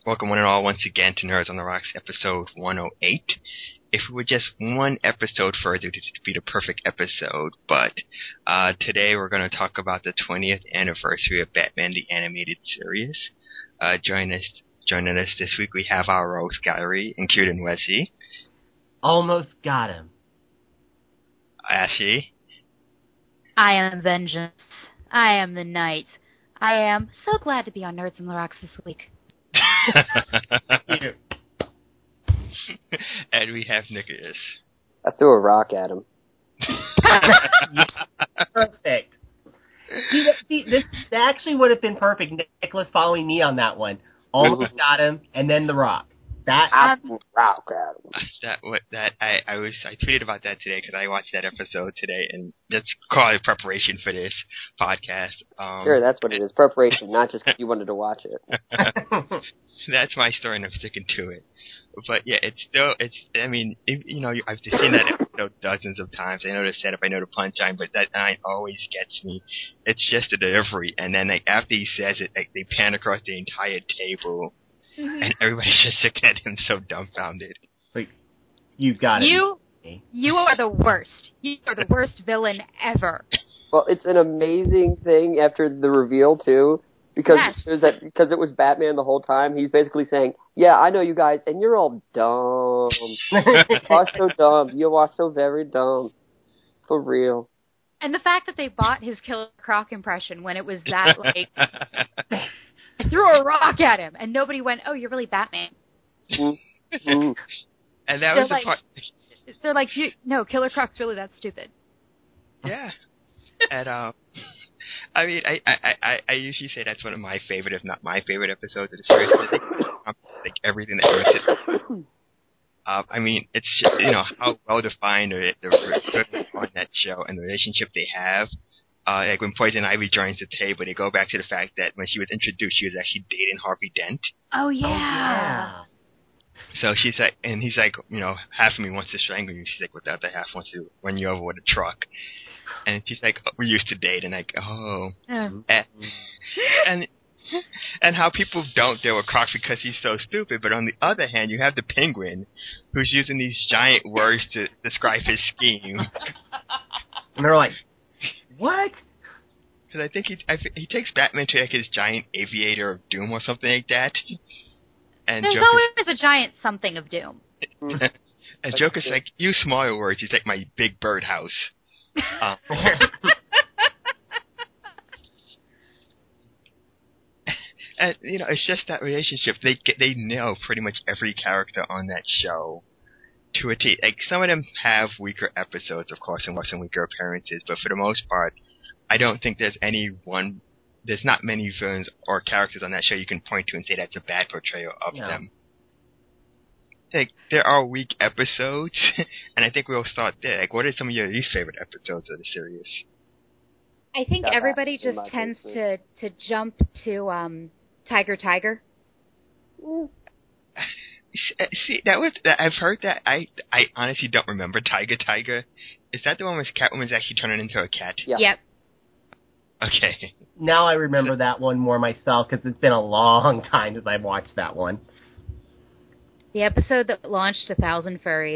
Welcome one and all once again to Nerds on the Rocks episode 108. If we were just one episode further to be the perfect episode, but today we're going to talk about the 20th anniversary of Batman the Animated Series. Joining us this week we have our Rose Gallery, including Wesley. Almost got him. Ashley. I am Vengeance. I am the Knight. I am so glad to be on Nerds on the Rocks this week. And we have Nicholas. I threw a rock at him. Perfect. See, this actually would have been perfect. Nicholas following me on that one. Almost got him, and then the rock. I threw a rock at him. I tweeted about that today because I watched that episode today, and that's called preparation for this podcast. Sure, that's what it is. Preparation, not just because you wanted to watch it. That's my story, and I'm sticking to it. But yeah, I've just seen that episode dozens of times. I know the setup, I know the punchline, but that line always gets me. It's just the delivery, and then after he says it, they pan across the entire table, and everybody's just looking at him so dumbfounded. Wait, you've got it. You are the worst. You are the worst villain ever. Well, it's an amazing thing after the reveal too. Because because it was Batman the whole time, he's basically saying, "Yeah, I know you guys, and you're all dumb. You are so dumb. You are so very dumb, for real." And the fact that they bought his Killer Croc impression when it was that I threw a rock at him, and nobody went, "Oh, you're really Batman." And that was the part. They're like, "No, Killer Croc's really that stupid." Yeah, and I usually say that's one of my favorite, if not my favorite, episodes of the series. I think like everything that goes it's just, how well defined the good on that show and the relationship they have. Like when Poison Ivy joins the table, they go back to the fact that when she was introduced, she was actually dating Harvey Dent. Oh yeah. So she's like, and he's like, half of me wants to strangle you. She's like, what the other half wants to run you over with a truck. And she's like, we used to date, and like, and how people don't deal with Croc because he's so stupid. But on the other hand, you have the Penguin, who's using these giant words to describe his scheme. And they're like, what? Because I think he takes Batman to like his giant aviator of doom or something like that. And There's always a giant something of doom. And Joker's like, use smaller words. He's like my big birdhouse. And it's just that relationship. They know pretty much every character on that show to a T. Like some of them have weaker episodes, of course, and some weaker appearances, but for the most part, I don't think there's not many villains or characters on that show you can point to and say that's a bad portrayal of them. Like, there are weak episodes, and I think we'll start there. Like, what are some of your least favorite episodes of the series? I think everybody just tends to jump to Tiger. See, I've heard that. I honestly don't remember Tiger. Is that the one where Catwoman's actually turning into a cat? Yeah. Yep. Okay. Now I remember that one more myself, because it's been a long time since I've watched that one. The episode that launched 1,000 furries.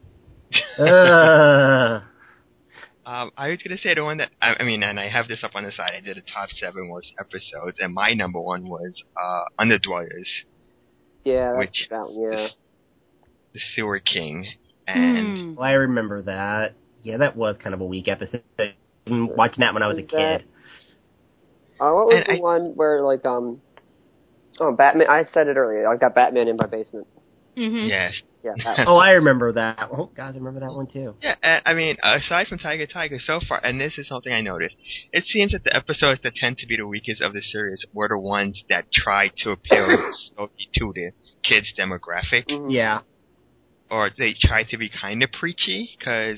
I was going to say the one that, and I have this up on the side, I did a top 7 worst episodes, and my number one was Underdwellers. Yeah, that's that one, yeah. The Sewer King. And Well, I remember that. Yeah, that was kind of a weak episode. Watching that when I was a kid. What was the one where, like, Batman, I said it earlier, I've got Batman in my basement. Mm-hmm. Yes. Yeah. I remember that. Oh, guys, I remember that one too. Yeah, aside from Tiger, so far, and this is something I noticed, it seems that the episodes that tend to be the weakest of the series were the ones that tried to appeal solely to the kids' demographic. Mm-hmm. Yeah. Or they tried to be kind of preachy, because,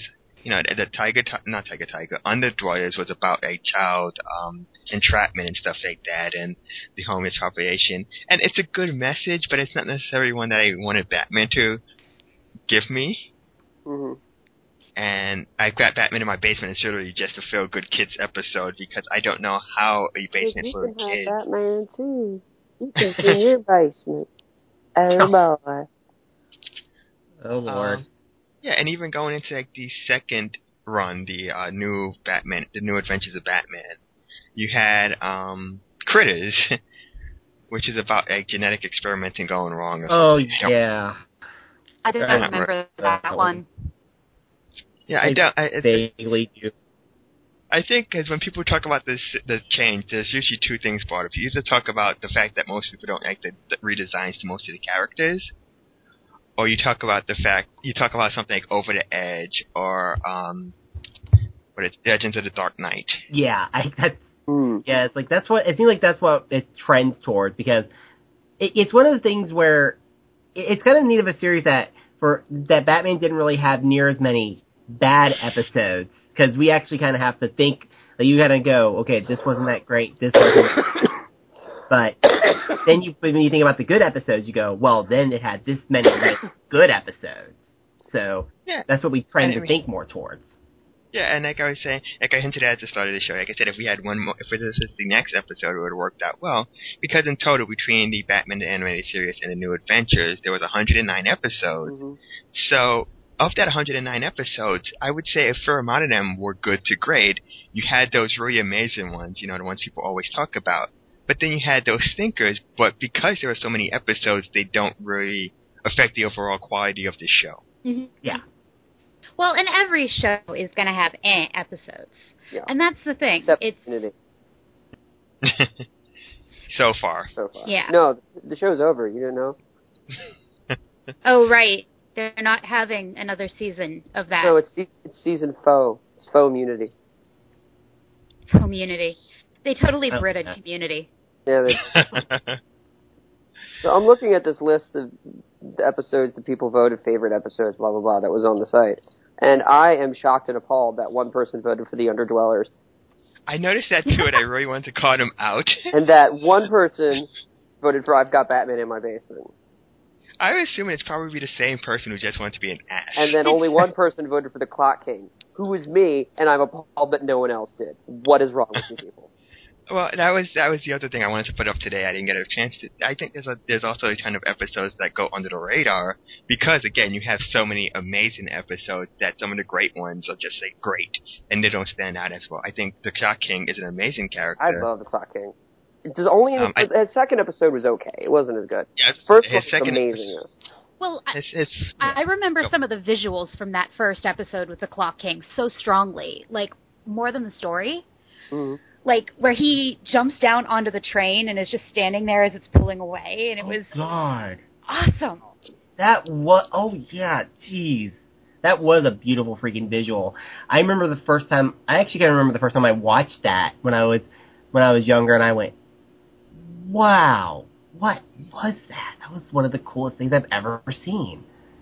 the Underdwellers was about a child entrapment and stuff like that, and the homeless population. And it's a good message, but it's not necessarily one that I wanted Batman to give me. Mm-hmm. And I've got Batman in my basement. It's literally just a feel-good kids episode, because I don't know how a basement full of kids... You can have Batman, too. You can in your basement. Oh boy. Oh Lord. Yeah, and even going into like the second run, the new Batman, the New Adventures of Batman, you had Critters, which is about like genetic experimenting going wrong. Or Oh something. yeah. I didn't remember that one. Yeah, I don't. Vaguely do. I think because when people talk about the change, there's usually two things brought up. You either talk about the fact that most people don't like the redesigns to most of the characters, or you talk about something like Over the Edge or Legends of the Dark Knight. Yeah, yeah. It's like that's what I think. Like that's what it trends towards because it's one of the things where it's kind of neat of a series that Batman didn't really have near as many bad episodes because we actually kind of have to think. Like you gotta go, okay, this wasn't that great. This wasn't. But then when you think about the good episodes, you go, well, then it had this many good episodes. So that's what we trend to think more towards. Yeah, and like I was saying, like I hinted at the start of the show, like I said, if we had one more, if this was the next episode, it would have worked out well. Because in total, between the Batman the Animated Series and the New Adventures, there was 109 episodes. Mm-hmm. So, of that 109 episodes, I would say a fair amount of them were good to great. You had those really amazing ones, the ones people always talk about. But then you had those stinkers, but because there were so many episodes, they don't really affect the overall quality of the show. Mm-hmm. Yeah. Well, and every show is going to have episodes. Yeah. And that's the thing. Except it's So far. Yeah. No, the show's over. You didn't know? Oh, right. They're not having another season of that. No, it's season faux. It's faux immunity. Community. They totally British Community. Yeah, So I'm looking at this list of the episodes that people voted favorite episodes, blah, blah, blah, that was on the site. And I am shocked and appalled that one person voted for The Underdwellers. I noticed that too, and I really wanted to call them out. And that one person voted for I've Got Batman in My Basement. I would assume it's probably the same person who just wanted to be an ass. And then only one person voted for The Clock Kings, who was me, and I'm appalled that no one else did. What is wrong with you people? Well, that was the other thing I wanted to put up today. I didn't get a chance to. I think there's also a ton of episodes that go under the radar because, again, you have so many amazing episodes that some of the great ones are just like great and they don't stand out as well. I think the Clock King is an amazing character. I love the Clock King. His second episode was okay. It wasn't as good. Yeah, first one was amazing. Well, I remember some of the visuals from that first episode with the Clock King so strongly, like more than the story. Mm-hmm. Like, where he jumps down onto the train and is just standing there as it's pulling away, and it was God. Awesome. Jeez. That was a beautiful freaking visual. I actually can't remember the first time I watched that when I was younger, and I went, wow, what was that? That was one of the coolest things I've ever seen.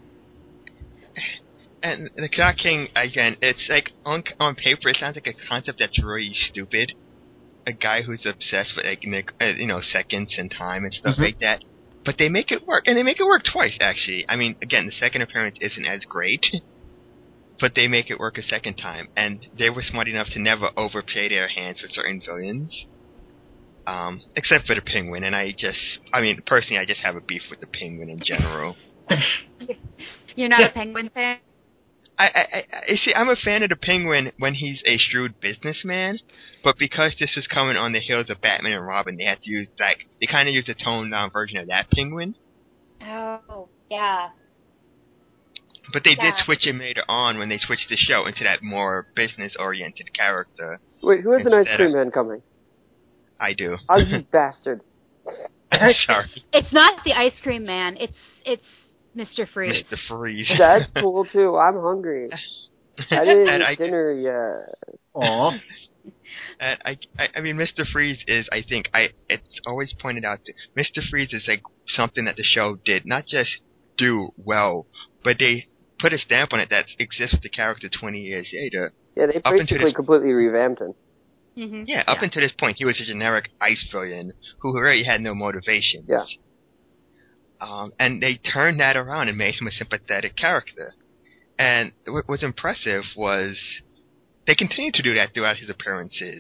And the Clock King, again, it's like, on paper, it sounds like a concept that's really stupid. A guy who's obsessed with, seconds and time and stuff like that. But they make it work. And they make it work twice, actually. I mean, again, the second appearance isn't as great, but they make it work a second time. And they were smart enough to never overplay their hands with certain villains. Except for the Penguin. And personally, I just have a beef with the Penguin in general. You're not a Penguin fan? I'm a fan of the Penguin when he's a shrewd businessman, but because this is coming on the heels of Batman and Robin, they had to use, they kind of used a toned-down version of that Penguin. Oh, yeah. But they did switch him later on when they switched the show into that more business-oriented character. Wait, who has an ice cream man coming? I do. Oh, you bastard. I'm sorry. It's not the ice cream man, it's Mr. Freeze. Mr. Freeze. That's cool, too. I'm hungry. I didn't eat dinner yet. Aw. And I mean, Mr. Freeze is, I think, it's always pointed out that Mr. Freeze is like something that the show did not just do well, but they put a stamp on it that exists with the character 20 years later. Yeah, they basically completely revamped him. Mm-hmm. Yeah, up until this point, he was a generic ice villain who really had no motivation. Yeah. And they turned that around and made him a sympathetic character. And what was impressive was they continued to do that throughout his appearances.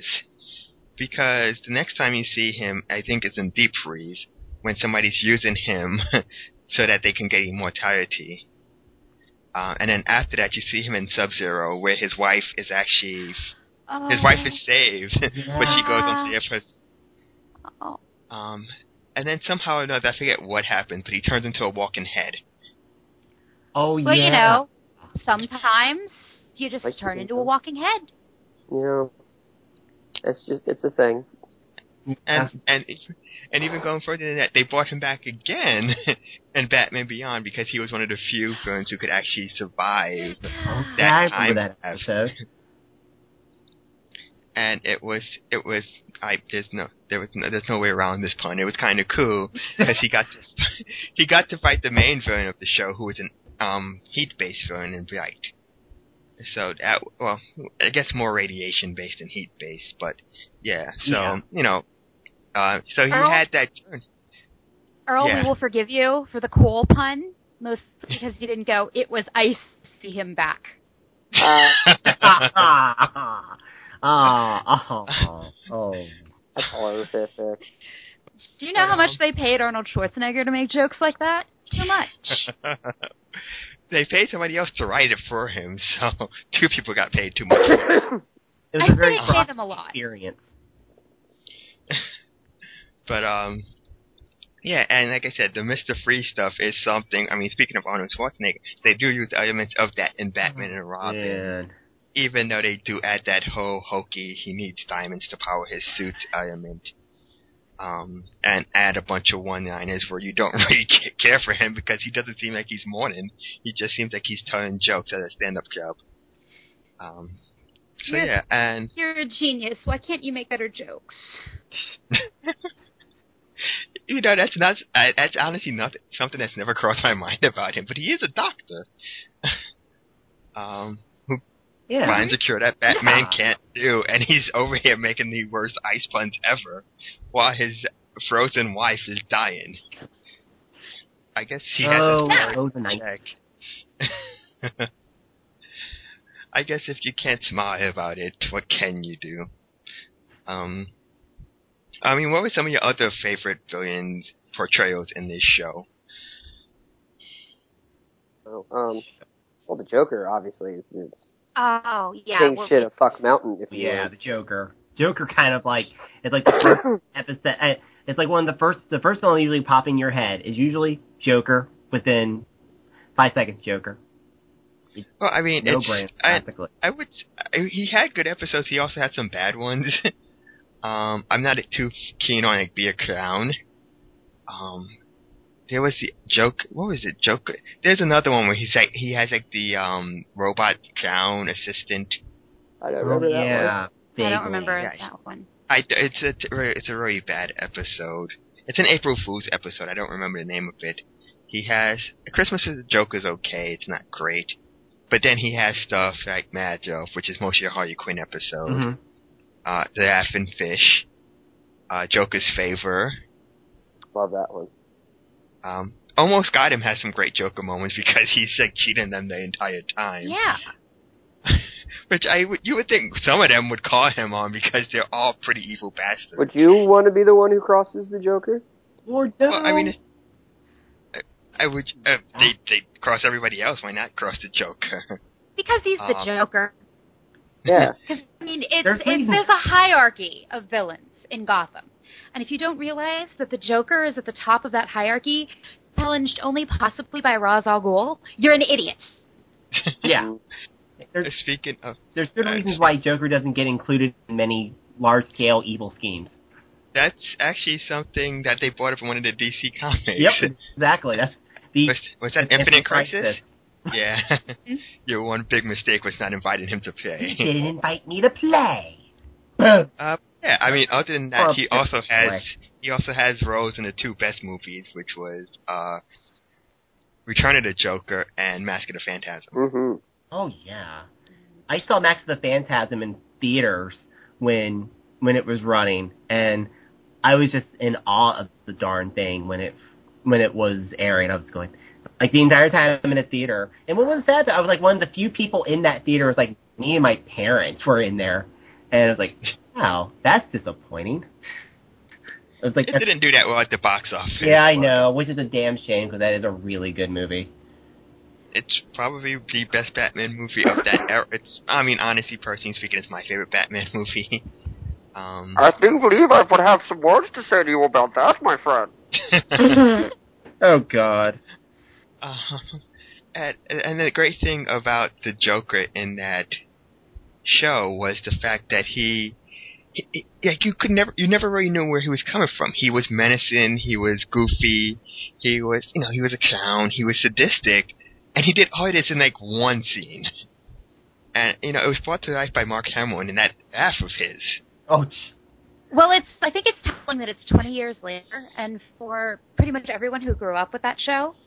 Because the next time you see him, I think it's in Deep Freeze, when somebody's using him so that they can get immortality. And then after that, you see him in Sub-Zero, where his wife is actually... His wife is saved, but she goes on to the and then somehow or another, I forget what happened, but he turns into a walking head. Oh, yeah. Well, you know, sometimes you just turn into a walking head. Yeah. It's a thing. And even going further than that, they brought him back again in Batman Beyond because he was one of the few villains who could actually survive that time. That episode. And there's no way around this pun. It was kind of cool because he got to fight the main villain of the show, who was an heat-based villain in Bright. So that, well, I guess more radiation-based than heat-based, but yeah. So you know, so he had that turn. Earl, we will forgive you for the cool pun, mostly because you didn't go, "It was ice to see him back." That's all I was there for. Do you know how much they paid Arnold Schwarzenegger to make jokes like that? Too much. They paid somebody else to write it for him, so two people got paid too much. It was a very paid them a lot. Experience. But yeah, and like I said, the Mr. Freeze stuff is something. I mean, speaking of Arnold Schwarzenegger, they do use elements of that in Batman and Robin. Man. Even though they do add that whole hokey, he needs diamonds to power his suits element. And add a bunch of one-liners where you don't really care for him because he doesn't seem like he's mourning. He just seems like he's telling jokes at a stand-up job. So yeah, and... You're a genius. Why can't you make better jokes? You know, that's honestly not something that's never crossed my mind about him, but he is a doctor. Who finds a cure that Batman can't do, and he's over here making the worst ice puns ever, while his frozen wife is dying. I guess he has a check. I guess if you can't smile about it, what can you do? I mean, what were some of your other favorite villains portrayals in this show? Well, the Joker, obviously, is oh, yeah. king shit of fuck mountain, if you will. Yeah, the Joker. Joker kind of like, it's like the first episode, it's like one of the first one usually pop in your head is usually Joker within 5 seconds, Joker. Well, I mean, no brain, practically. He had good episodes, he also had some bad ones. I'm not too keen on, like, Be a Clown. There was the what was it? Joker. There's another one where he has the robot clown assistant. I don't remember that one. I don't remember that one. It's a really bad episode. It's an April Fool's episode. I don't remember the name of it. He has Christmas with the Joker's okay. It's not great, but then he has stuff like Mad Elf, which is mostly a Harley Quinn episode. Mm-hmm. The Laughing Fish, Joker's Favor. Love that one. Almost Got Him has some great Joker moments because he's like cheating them the entire time. Yeah. Which you would think some of them would call him on because they're all pretty evil bastards. Would you want to be the one who crosses the Joker? Or no? Well, I mean, I would. They cross everybody else. Why not cross the Joker? Because he's the Joker. Yeah. Because I mean, there's a hierarchy of villains in Gotham. And if you don't realize that the Joker is at the top of that hierarchy, challenged only possibly by Ra's al Ghul, you're an idiot. Yeah. Speaking of... There's good reasons why Joker doesn't get included in many large-scale evil schemes. That's actually something that they brought up in one of the DC comics. Yep, exactly. That's was that Infinite Crisis? Yeah. Your one big mistake was not inviting him to play. He didn't invite me to play. Yeah, I mean, other than that, he also has roles in the two best movies, which was Return of the Joker and Mask of the Phantasm. Mm-hmm. Oh yeah, I saw Mask of the Phantasm in theaters when it was running, and I was just in awe of the darn thing when it was airing. I was going like the entire time I'm in a theater, and what was sad, I was like one of the few people in that theater. Was like me and my parents were in there, and I was like, wow, that's disappointing. was like it didn't do that well at the box office. Yeah, I know, which is a damn shame because that is a really good movie. It's probably the best Batman movie of that era. Honestly, personally speaking, it's my favorite Batman movie. I do believe I would have some words to say to you about that, my friend. Oh, God. And the great thing about the Joker in that show was the fact that you never really knew where he was coming from. He was menacing, he was goofy, he was a clown, he was sadistic, and he did all this in like one scene. And it was brought to life by Mark Hamill in that half of his. Oh. Well, I think it's telling that it's 20 years later, and for pretty much everyone who grew up with that show,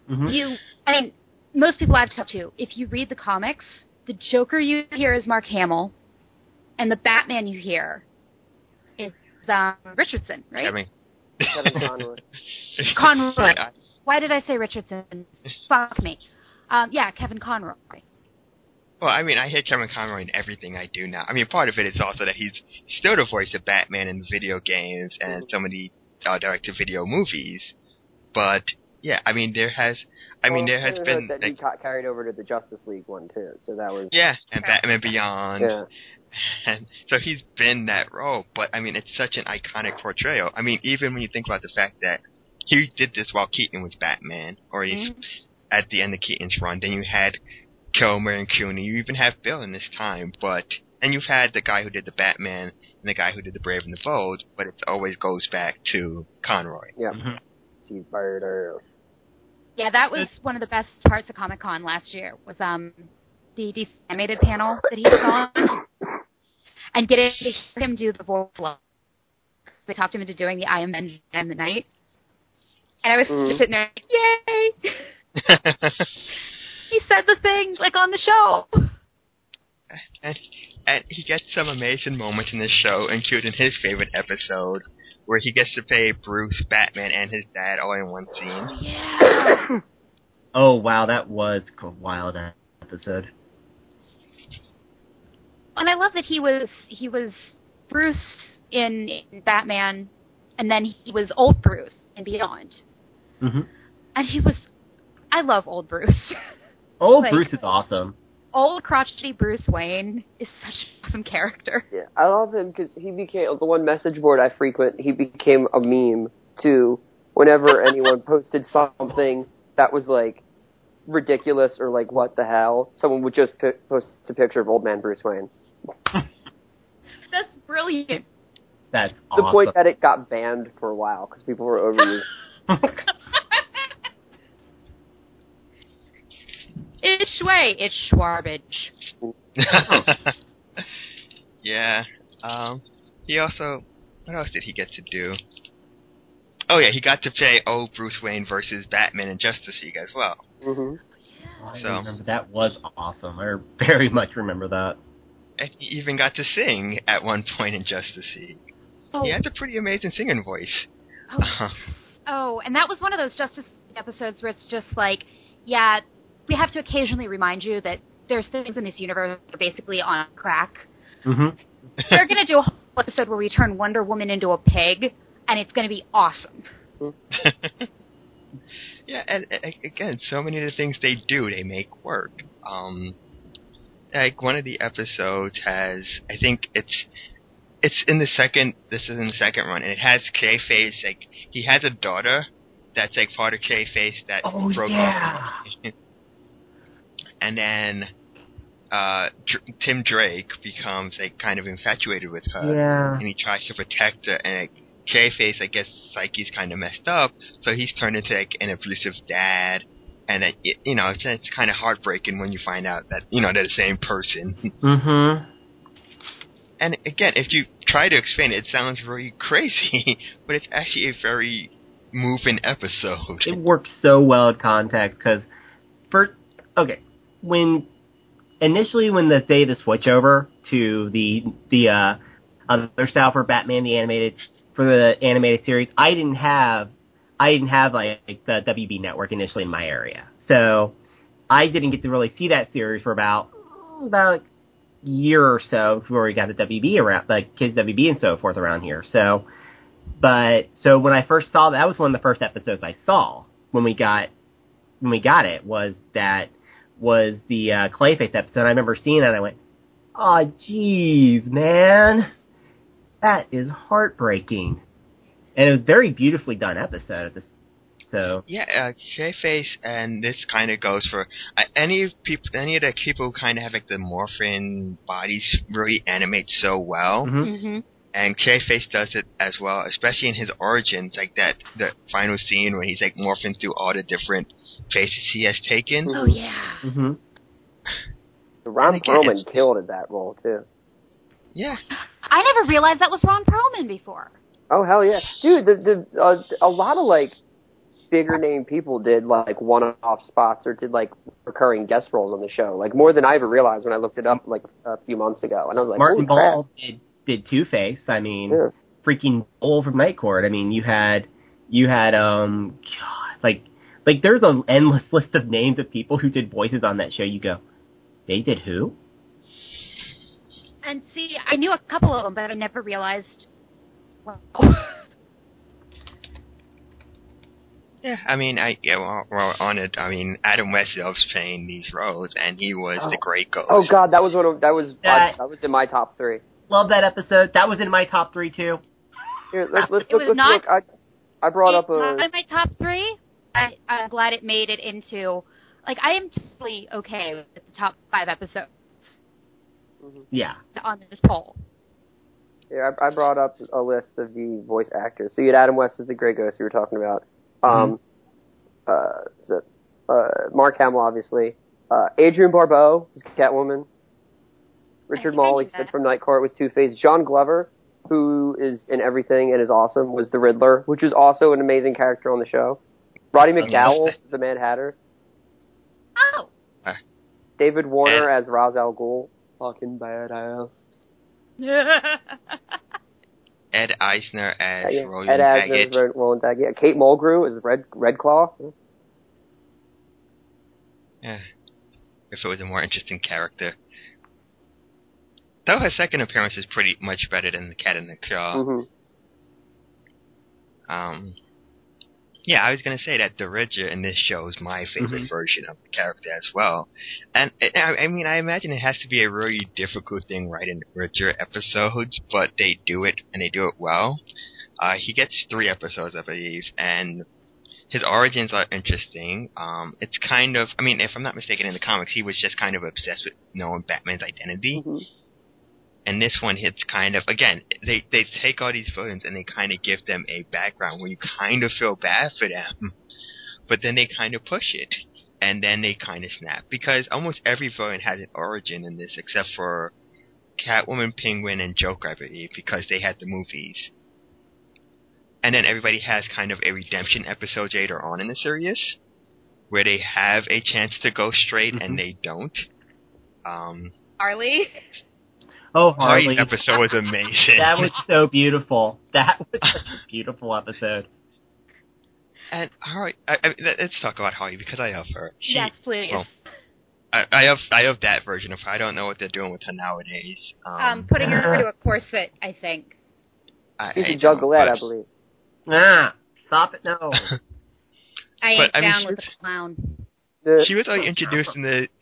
most people I've talked to, if you read the comics, the Joker you hear is Mark Hamill, and the Batman you hear is Richardson, right? Kevin Conroy. Conroy. Why did I say Richardson? Fuck me. Kevin Conroy. Well, I hear Kevin Conroy in everything I do now. Part of it is also that he's still the voice of Batman in video games and some of the direct-to-video movies. But, yeah, there has been... that he got carried over to the Justice League one, too, so that was... Yeah, and Batman Beyond. Yeah. And so he's been that role, but, it's such an iconic portrayal. Even when you think about the fact that he did this while Keaton was Batman, or he's at the end of Keaton's run, then you had Kilmer and Clooney, you even have Bill in this time, and you've had the guy who did the Batman and the guy who did the Brave and the Bold, but it always goes back to Conroy. Yeah. Steve Barter. Yeah, that was one of the best parts of Comic-Con last year, was the DC animated panel that he was on, and getting to hear him do the voice. They talked him into doing the I Am Vengeance in the Night, and I was just sitting there, yay! He said the thing, on the show. And he gets some amazing moments in this show, including his favorite episode, where he gets to play Bruce, Batman, and his dad all in one scene. Yeah. Oh, wow, that was a wild episode. And I love that he was Bruce in Batman, and then he was old Bruce in Beyond. Mm-hmm. And I love old Bruce. Old Bruce is awesome. Old crotchety Bruce Wayne is such an awesome character. Yeah, I love him because he became, the one message board I frequent, he became a meme, too. Whenever anyone posted something that was, ridiculous or, what the hell, someone would just post a picture of old man Bruce Wayne. That's brilliant. That's awesome. To the point that it got banned for a while because people were overusing. It's Schway. It's Schwarbage. Yeah. He also... What else did he get to do? Oh, yeah, he got to play old Bruce Wayne versus Batman in Justice League as well. Mm-hmm. I remember that was awesome. I very much remember that. And he even got to sing at one point in Justice League. Oh. He had a pretty amazing singing voice. And that was one of those Justice League episodes where it's just we have to occasionally remind you that there's things in this universe that are basically on crack. Mm-hmm. They're going to do a whole episode where we turn Wonder Woman into a pig, and it's going to be awesome. Yeah, and again, so many of the things they do, they make work. One of the episodes has, I think this is in the second run, and it has Clayface, he has a daughter that's part of Clayface that broke off. And then Tim Drake becomes kind of infatuated with her, and he tries to protect her. And Clayface, I guess, psyche's kind of messed up, so he's turned into an abusive dad. And it's kind of heartbreaking when you find out that they're the same person. Mm-hmm. And again, if you try to explain it, it sounds really crazy, but it's actually a very moving episode. It works so well in context because when they switch over to the other style for Batman the animated series, I didn't have the WB network initially in my area, so I didn't get to really see that series for about a year or so before we got the WB around, Kids WB and so forth around here. So But so when I first saw that was one of the first episodes I saw when we got it was the Clayface episode. I remember seeing that and I went, "Oh, jeez, man, that is heartbreaking." And it was a very beautifully done episode. So yeah, Clayface, and this kind of goes for any of the people who kind of have like the morphin bodies really animate so well. Mm-hmm. And Clayface does it as well, especially in his origins, like the final scene when he's like morphing through all the different faces he has taken. Oh yeah. Mm-hmm. Ron Perlman killed at that role too. Yeah. I never realized that was Ron Perlman before. Oh hell yeah, dude! A lot of like bigger name people did like one-off spots or did like recurring guest roles on the show, like more than I ever realized when I looked it up like a few months ago. And I was like, Martin Ball crap. did Two-Face. I mean, freaking Bull from Night Court. I mean, you had God, like there's an endless list of names of people who did voices on that show. You go, they did who? And see, I knew a couple of them, but I never realized. Well, Yeah, I mean, we're on it. I mean, Adam West loves playing these roles, and he was the Great Ghost. Oh God, that was in my top 3. Love that episode. That was in my top 3 too. Here, let's look. I brought up not in my top 3. I'm glad it made it into. Like, I am totally okay with the top 5 episodes. Yeah. On this poll. Yeah, I brought up a list of the voice actors. So you had Adam West as the Grey Ghost you were talking about. Mark Hamill, obviously. Adrienne Barbeau was Catwoman. Richard Mawley from Night Court was Two-Face. John Glover, who is in everything and is awesome, was the Riddler, which is also an amazing character on the show. Roddy McDowell, the Mad Hatter. Oh. David Warner as Ra's al Ghul. Fucking badass. Ed Eisner as Roland Ed Daggett. Eisner as Roland Daggett. Kate Mulgrew as Red Claw. Yeah. If it was a more interesting character. Though her second appearance is pretty much better than the Cat in the Claw. Yeah, I was going to say that the Riddler in this show is my favorite version of the character as well. And, I mean, I imagine it has to be a really difficult thing writing Riddler episodes, but they do it, and they do it well. He gets 3 episodes, I believe, and his origins are interesting. It's kind of, I mean, if I'm not mistaken, in the comics, he was just kind of obsessed with knowing Batman's identity. And this one hits kind of, again, they take all these villains and they kind of give them a background where you kind of feel bad for them, but then they kind of push it, and then they kind of snap. Because almost every villain has an origin in this, except for Catwoman, Penguin, and Joker, I believe, because they had the movies. And then everybody has kind of a redemption episode later on in the series, where they have a chance to go straight and they don't. Harley? Oh, Harley. Harley's episode was amazing. That was so beautiful. That was such a beautiful episode. And Harley, let's talk about Harley, because I love her. Yes, please. Well, I have that version of her. I don't know what they're doing with her nowadays. Putting her into a corset, I think. She's a juggalette, I believe. Stop it, no. I ain't down with the clown. She was only introduced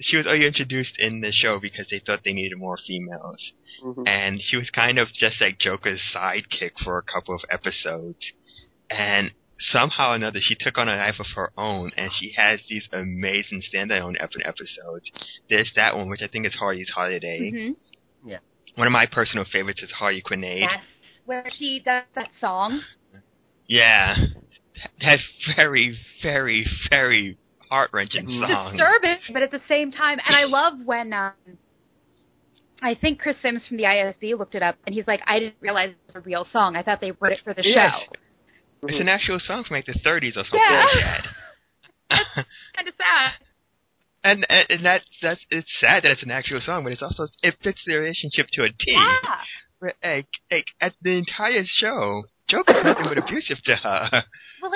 in the show because they thought they needed more females. And she was kind of just like Joker's sidekick for a couple of episodes. And somehow or another, she took on a life of her own, and she has these amazing standalone episodes. There's that one, which I think is Harley's Holiday. Yeah. One of my personal favorites is Harley Quinade. Yes, where she does that song. Yeah. That very, very, very heart-wrenching song. Disturbing, but at the same time, and I love when I think Chris Sims from the ISB looked it up, and he's like, I didn't realize it was a real song. I thought they wrote it for the show. It's an actual song from like the 30s or something. Yeah. That's kind of sad. And that's it's sad that it's an actual song, but it's also, it fits the relationship to a T. Yeah. Where, at the entire show, Joker's nothing but abusive to her. Well,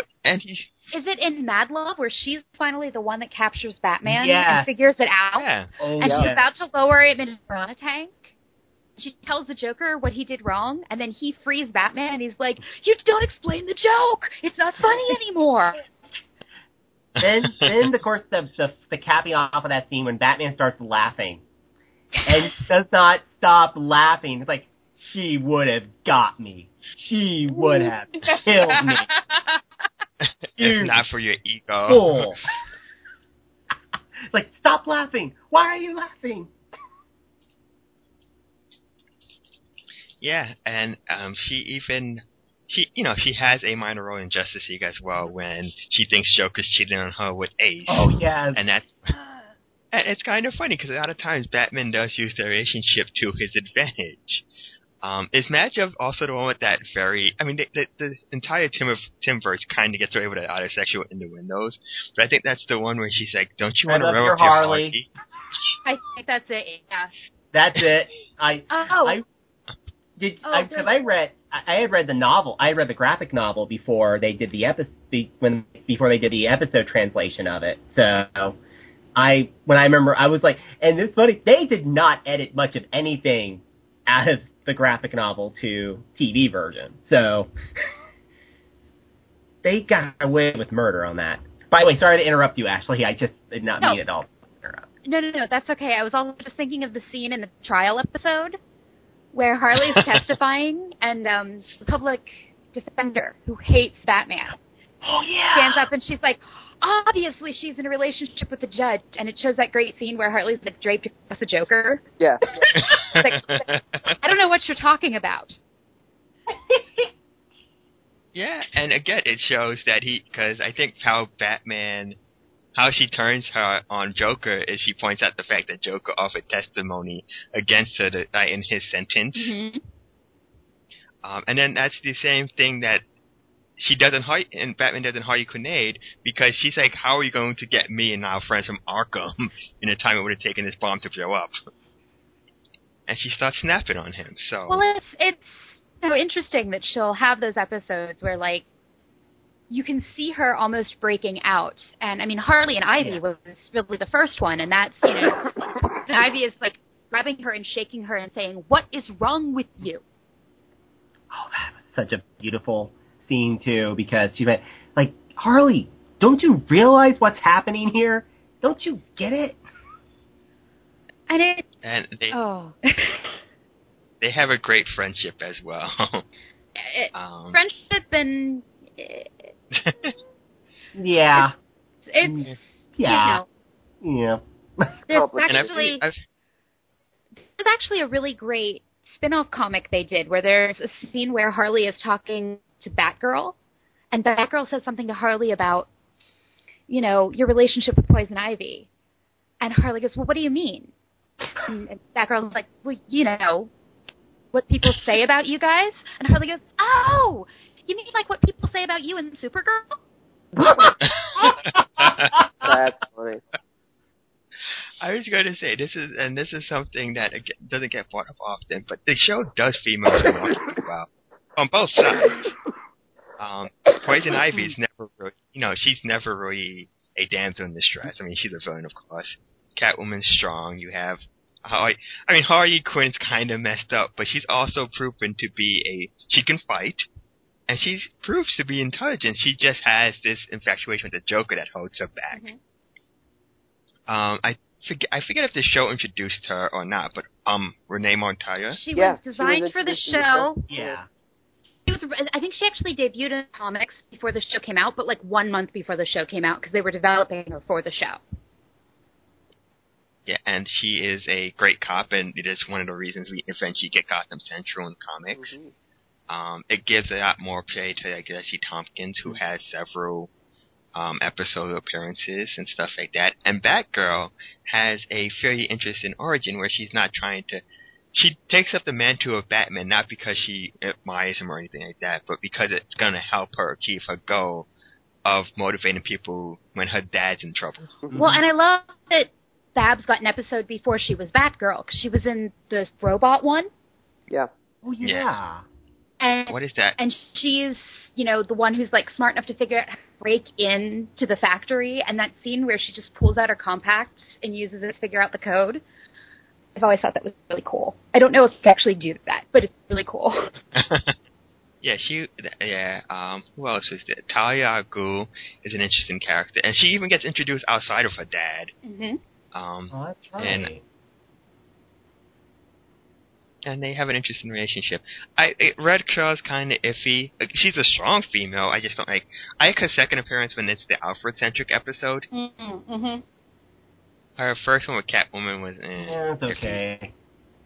is it in Mad Love where she's finally the one that captures Batman and figures it out? Yeah. And she's about to lower him in a piranha tank? she tells the Joker what he did wrong, and then he frees Batman, and he's like, "You don't explain the joke. It's not funny anymore." Then of course the capping off of that scene when Batman starts laughing and does not stop laughing. It's like, she would have got me. She would have killed me. If not for your ego. Fool. It's like, stop laughing. Why are you laughing? Yeah, and she has a minor role in Justice League as well when she thinks Joker's cheating on her with Ace. Oh, yes. And it's kind of funny because a lot of times Batman does use their relationship to his advantage. Is Madgev also the one with that very... I mean, the entire Timverse kind of gets away with that autosexual innuendos, but I think that's the one where she's like, don't you want to rev up your Harley? I think that's it, yeah. That's it. I had read the novel. I read the graphic novel before they did the before they did the episode translation of it. So I remember, I was like, and it's funny, they did not edit much of anything out of the graphic novel to TV version. So they got away with murder on that. By the way, sorry to interrupt you, Ashley. I just did not mean it all. No, that's okay. I was also just thinking of the scene in the trial episode where Harley's testifying, and the public defender, who hates Batman, stands up and she's like, obviously she's in a relationship with the judge, and it shows that great scene where Harley's like draped across the Joker. Yeah. Like, I don't know what you're talking about. Yeah, and again, it shows that because I think how she turns her on Joker is she points out the fact that Joker offered testimony against her in his sentence. Mm-hmm. And then that's the same thing that she does and Batman does in Harley Quinn, because she's like, how are you going to get me and our friends from Arkham in a time it would have taken this bomb to blow up? And she starts snapping on him, so... Well, it's so interesting that she'll have those episodes where, like, you can see her almost breaking out. And, I mean, Harley and Ivy was really the first one, and that's, and Ivy is, like, grabbing her and shaking her and saying, what is wrong with you? Oh, that was such a beautiful scene, too, because she went, like, Harley, don't you realize what's happening here? Don't you get it? And they have a great friendship as well. Friendship and... yeah. It's yeah. There's actually a really great spin-off comic they did where there's a scene where Harley is talking to Batgirl, and Batgirl says something to Harley about, your relationship with Poison Ivy. And Harley goes, well, what do you mean? And Batgirl's like, well, what people say about you guys? And Harley goes, oh, you mean like what people say about you and Supergirl? That's funny. I was going to say, this is something that doesn't get brought up often, but the show does female marketing well on both sides. Poison Ivy is never really, she's never really a damsel in distress. I mean, she's a villain, of course. Catwoman's strong. You have Harley Quinn's kind of messed up, but she's also proven to be she can fight, and she proves to be intelligent. She just has this infatuation with the Joker that holds her back. Mm-hmm. I forget if the show introduced her or not, but Renee Montoya. She was designed for the show. Yeah. I think she actually debuted in comics before the show came out, but like 1 month before the show came out because they were developing her for the show. Yeah, and she is a great cop, and it is one of the reasons we eventually get Gotham Central in comics. Mm-hmm. It gives a lot more play to Jesse Tompkins, who has several episode appearances and stuff like that. And Batgirl has a fairly interesting origin where she's not trying to... She takes up the mantle of Batman not because she admires him or anything like that, but because it's going to help her achieve her goal of motivating people when her dad's in trouble. Well, and I love that Babs got an episode before she was Batgirl, because she was in the robot one. Yeah. Oh, yeah. And, what is that? And she's, the one who's, like, smart enough to figure out how to break into the factory, and that scene where she just pulls out her compact and uses it to figure out the code. I've always thought that was really cool. I don't know if they actually do that, but it's really cool. Yeah, who else is there? Talia al Ghul is an interesting character, and she even gets introduced outside of her dad. Mm-hmm. That's right. And they have an interesting relationship. Red Shaw's kind of iffy. She's a strong female. I just don't like. I like her second appearance when it's the Alfred-centric episode. Mm-hmm. Her first one with Catwoman was Yeah, it's okay. Iffy.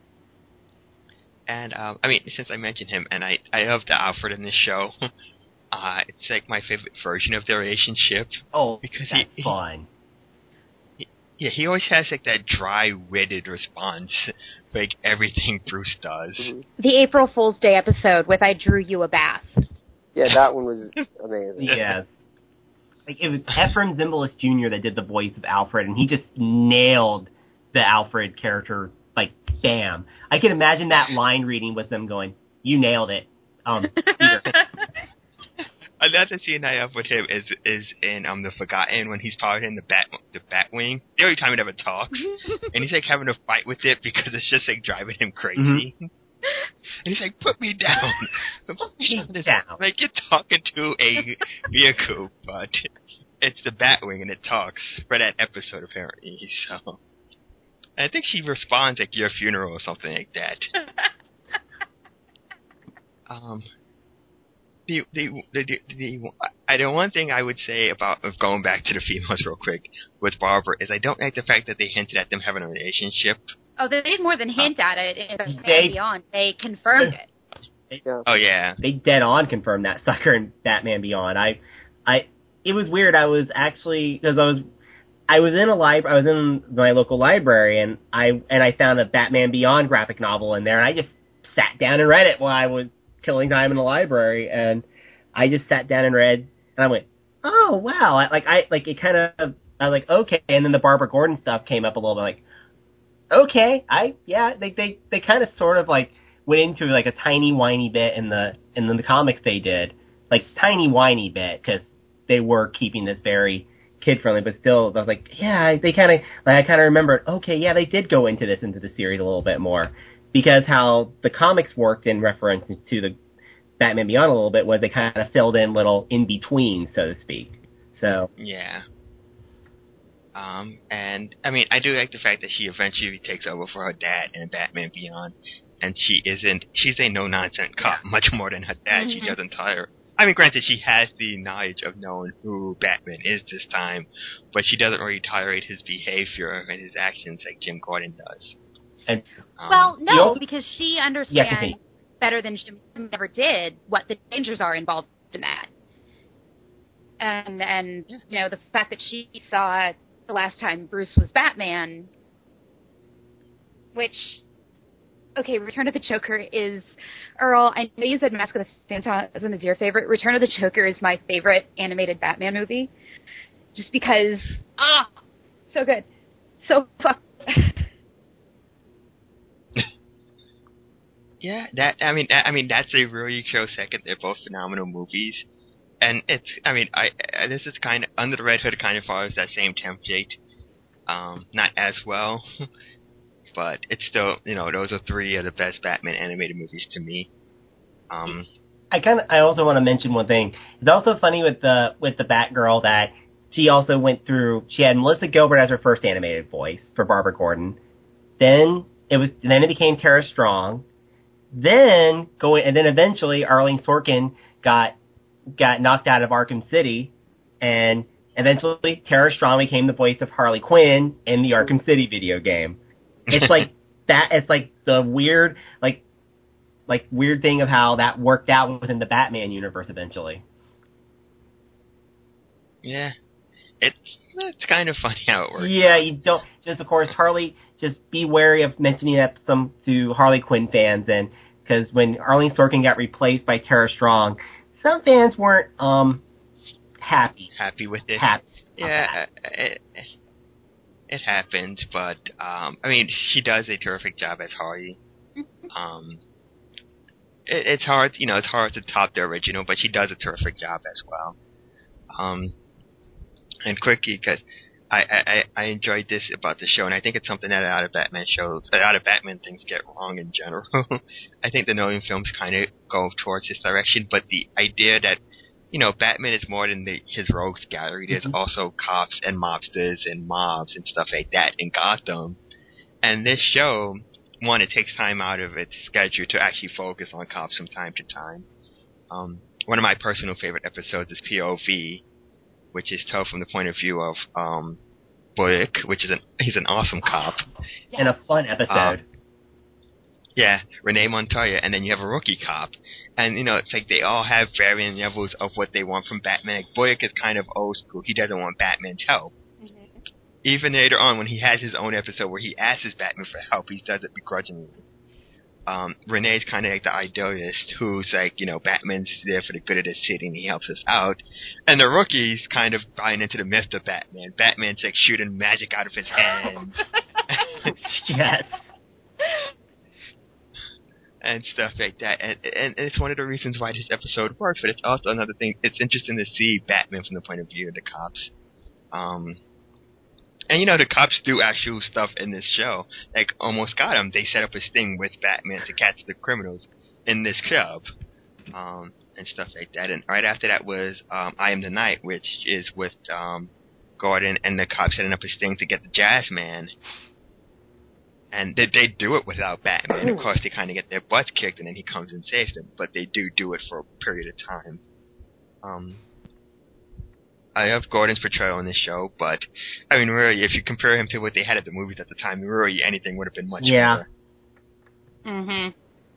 And since I mentioned him, and I love the Alfred in this show. It's like my favorite version of their relationship. Oh, because that's fun. He always has like that dry-witted response, like everything Bruce does. Mm-hmm. The April Fool's Day episode with "I drew you a bath." Yeah, that one was amazing. Yes. Like, it was Ephraim Zimbalist Jr. that did the voice of Alfred, and he just nailed the Alfred character, like, bam. I can imagine that line reading with them going, "You nailed it." Peter. Another scene I have with him is in The Forgotten, when he's piloting the Batwing. The only time he ever talks. And he's like having a fight with it because it's just like driving him crazy. Mm-hmm. And he's like, "Put me down." Put me down. Like, you're talking to a vehicle, but it's the Batwing and it talks for that episode apparently. So and I think she responds like, "Your funeral" or something like that. The one thing I would say about going back to the females real quick with Barbara is I don't like the fact that they hinted at them having a relationship. Oh, they did more than hint at it in Batman Beyond. They confirmed it. Oh yeah, they dead on confirmed that sucker in Batman Beyond. It was weird. I was actually because I was in a library. I was in my local library, and I found a Batman Beyond graphic novel in there, and I just sat down and read it while I was killing time in the library, and I just sat down and read, and I went, "Oh wow!" I was like, okay, and then the Barbara Gordon stuff came up a little bit, like, okay, they kind of sort of like went into like a tiny whiny bit in the comics they did, like tiny whiny bit because they were keeping this very kid friendly, but still I was like, yeah, they kind of like I kind of remembered, okay, yeah, they did go into the series a little bit more. Because how the comics worked in reference to the Batman Beyond a little bit was they kind of filled in little in-betweens, so to speak. So yeah. And I do like the fact that she eventually takes over for her dad in Batman Beyond, and she's a no-nonsense cop, much more than her dad. Mm-hmm. She doesn't tire. Granted, she has the knowledge of knowing who Batman is this time, but she doesn't really tolerate his behavior and his actions like Jim Gordon does. And, because she understands better than Jim ever did what the dangers are involved in that. And the fact that she saw the last time Bruce was Batman, which, okay, Return of the Joker is, Earl, I know you said Mask of the Phantasm is your favorite. Return of the Joker is my favorite animated Batman movie. Just because, so good. So fuck. Yeah, that's a really close second. They're both phenomenal movies, and it's. This is kind of Under the Red Hood. Kind of follows that same template, not as well, but it's still. Those are three of the best Batman animated movies to me. I also want to mention one thing. It's also funny with the Batgirl that she also went through. She had Melissa Gilbert as her first animated voice for Barbara Gordon. Then it became Tara Strong. Then eventually Arlene Sorkin got knocked out of Arkham City, and eventually Tara Strong became the voice of Harley Quinn in the Arkham City video game. It's like that. It's like the weird weird thing of how that worked out within the Batman universe eventually. Yeah, it's kind of funny how it works. Yeah, you don't just of course Harley. Just be wary of mentioning that to Harley Quinn fans, and because when Arlene Sorkin got replaced by Tara Strong, some fans weren't happy. Happy with it. Yeah, it happens, but she does a terrific job as Harley. It's hard, it's hard to top the original, but she does a terrific job as well. And quickly, because I enjoyed this about the show, and I think it's something that a lot of Batman things get wrong in general. I think the Nolan films kind of go towards this direction, but the idea that, you know, Batman is more than his rogues gallery. There's also cops and mobsters and mobs and stuff like that in Gotham. And this show, one, it takes time out of its schedule to actually focus on cops from time to time. One of my personal favorite episodes is POV, which is told from the point of view of Bullock, he's an awesome cop. And a fun episode. Yeah, Renee Montoya, and then you have a rookie cop. And, you know, it's like they all have varying levels of what they want from Batman. Like, Bullock is kind of old school. He doesn't want Batman's help. Mm-hmm. Even later on, when he has his own episode where he asks Batman for help, he does it begrudgingly. Renee's kind of like the idealist who's like, you know, Batman's there for the good of the city and he helps us out. And the rookie's kind of buying into the myth of Batman. Batman's like shooting magic out of his hands. Yes. And stuff like that. And it's one of the reasons why this episode works, but it's also another thing. It's interesting to see Batman from the point of view of the cops. And, you know, the cops do actual stuff in this show. Like, Almost Got Him, they set up a sting with Batman to catch the criminals in this club. And stuff like that. And right after that was I Am the Night, which is with Gordon and the cops setting up a sting to get the Jazz Man. And they do it without Batman. Of course, they kind of get their butts kicked, and then he comes and saves them. But they do it for a period of time. I love Gordon's portrayal in this show, but, I mean, really, if you compare him to what they had at the movies at the time, really anything would have been much better. Mm-hmm.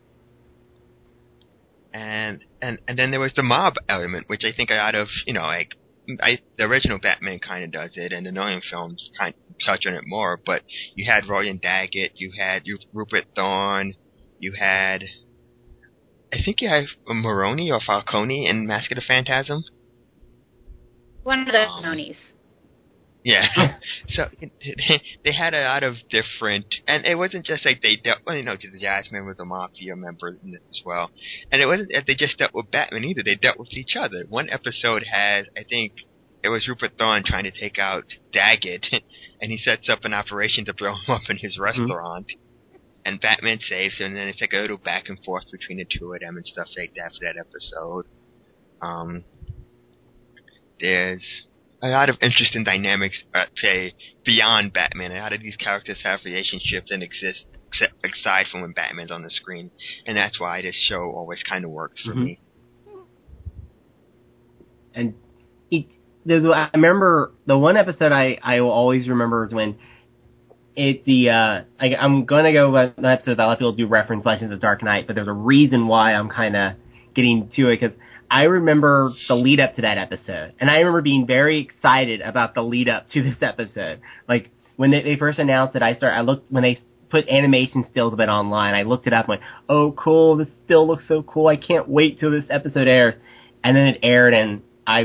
And then there was the mob element, which I think a lot of, you know, like, the original Batman kind of does it, and the Nolan films kind of touch on it more, but you had Roland Daggett, you had Rupert Thorne, you had, I think you have Maroni or Falcone in Mask of the Phantasm. One of the Monies. Yeah. So they had a lot of different, and it wasn't just like they dealt, well, you know, the Jazzman was a mafia member in it as well. And it wasn't that they just dealt with Batman either, they dealt with each other. One episode has, I think, it was Rupert Thorne trying to take out Daggett, and he sets up an operation to blow him up in his restaurant. And Batman saves him, and then it's like a little back and forth between the two of them and stuff like that for that episode. There's a lot of interesting dynamics, say, beyond Batman. A lot of these characters have relationships and exist aside from when Batman's on the screen. And that's why this show always kind of works for me. And I remember the one episode I will always remember is when I'm going to go with an episode that a lot of people do reference Legends of the Dark Knight, but there's a reason why I'm kind of getting to it, because I remember the lead up to that episode, and I remember being very excited about the lead up to this episode. Like, when they first announced it, when they put animation stills of it online, I looked it up and went, oh cool, this still looks so cool, I can't wait till this episode airs. And then it aired, and I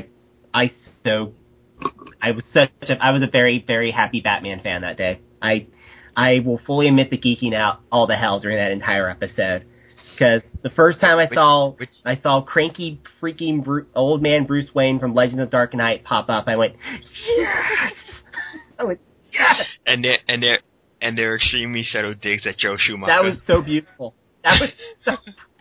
was a very, very happy Batman fan that day. I will fully admit to geeking out all the hell during that entire episode. Because the first time I saw cranky freaking old man Bruce Wayne from Legends of the Dark Knight pop up, I went, yes! I went, yes! And their extremely subtle digs at Joe Schumacher. That was so beautiful. That was so...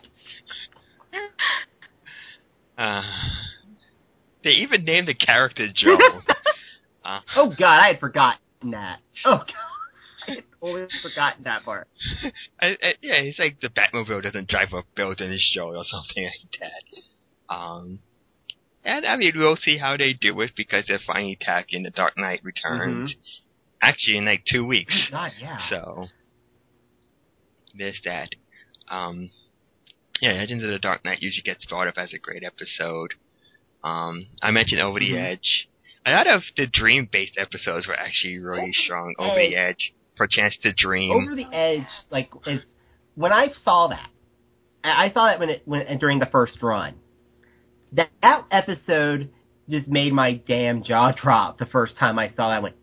They even named the character Joe. Oh God, I had forgotten that. Oh God. I had totally forgotten that part. Yeah, it's like the Batmobile doesn't drive a build in his show or something like that. And I mean, we'll see how they do it, because they're finally tackling The Dark Knight Returns. Actually, in like 2 weeks. Oh God, yeah. So there's that. Yeah, Legends of the Dark Knight usually gets thought of as a great episode. I mentioned Over the Edge. A lot of the dream-based episodes were actually really strong. Over the Edge, For Chance to Dream. Over the Edge, like, when I saw that, I saw that when during the first run. That episode just made my damn jaw drop the first time I saw that. I went,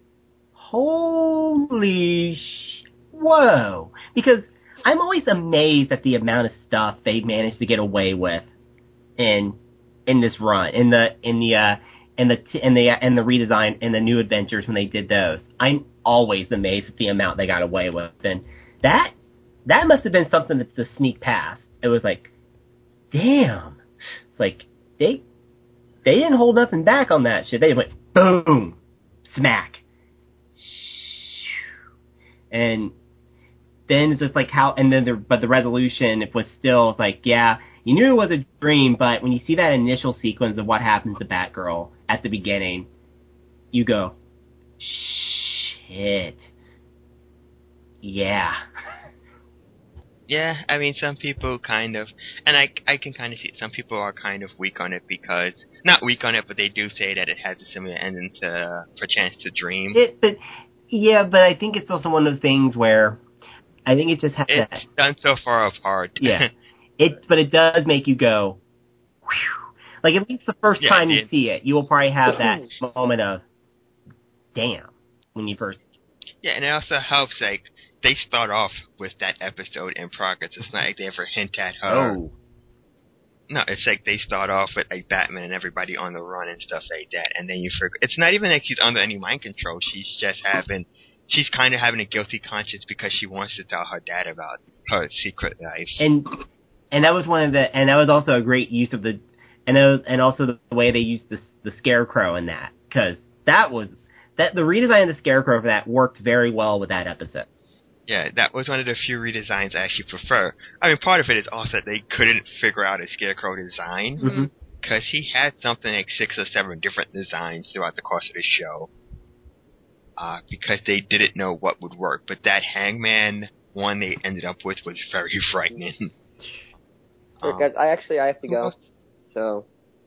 holy whoa. Because I'm always amazed at the amount of stuff they managed to get away with in this run, in the and the redesign and the New Adventures when they did those. I'm always amazed at the amount they got away with, and that must have been something that's the sneak past. It was like, damn, it's like they didn't hold nothing back on that shit. They went boom, smack, and then it's just like how, and then but the resolution was still like, yeah, you knew it was a dream, but when you see that initial sequence of what happens to Batgirl at the beginning, you go, shit, yeah. Yeah, I mean, some people kind of, and I can kind of see it, some people are kind of weak on it because, not weak on it, but they do say that it has a similar ending to Perchance to Dream. But I think it's also one of those things where I think it just has it's that. Done so far apart. Yeah. But it does make you go, whew. Like, at least the first time you see it, you will probably have that moment of, damn, when you first. Yeah, and it also helps, like, they start off with that episode in progress. It's not like they ever hint at her. Oh. No, it's like they start off with, like, Batman and everybody on the run and stuff like that, and then you forget. It's not even like she's under any mind control. She's kind of having a guilty conscience because she wants to tell her dad about her secret life. And that was and that was also a great use of and also the way they used the Scarecrow in that, because the redesign of the Scarecrow for that worked very well with that episode. Yeah, that was one of the few redesigns I actually prefer. I mean, part of it is also that they couldn't figure out a Scarecrow design, because he had something like 6 or 7 different designs throughout the course of the show, because they didn't know what would work. But that Hangman one they ended up with was very frightening. Guys, I have to go, so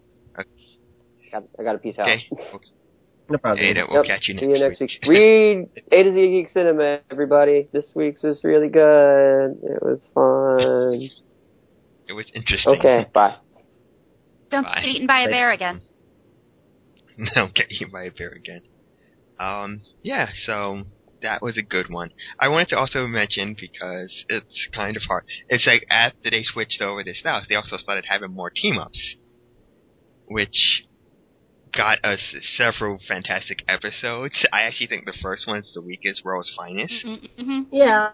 I got to peace out. Okay. No problem. Hey, we'll catch you See you next week. week. Read A to Z Geek Cinema, everybody. This week's was really good. It was fun. It was interesting. Okay, bye. Don't get eaten by a bear again. Don't get eaten by a bear again. Yeah, so that was a good one. I wanted to also mention, because it's kind of hard, it's like after they switched over to Styles, they also started having more team-ups, which got us several fantastic episodes. I actually think the first one's the weakest, World's Finest. Mm-hmm. Yeah.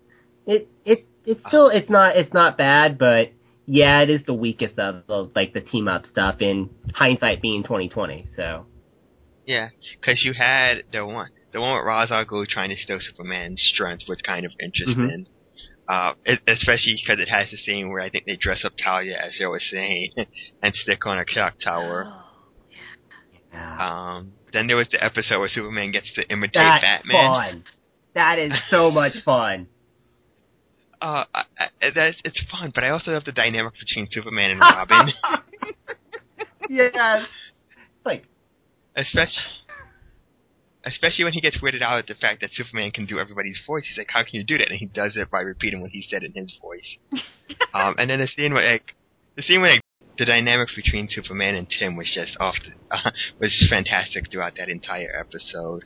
It's not bad, but yeah, it is the weakest of like the team up stuff, in hindsight being 2020, so. Yeah, because you had the one with Ra's al Ghul trying to steal Superman's strength was kind of interesting. Especially because it has the scene where I think they dress up Talia, as they were saying, and stick on a clock tower. Yeah. Then there was the episode where Superman gets to imitate That's Batman. Fun. That is so much fun. It's fun, but I also love the dynamic between Superman and Robin. Yes. Like, especially when he gets weirded out at the fact that Superman can do everybody's voice. He's like, how can you do that? And he does it by repeating what he said in his voice. And then the scene where the dynamics between Superman and Tim was just was fantastic throughout that entire episode.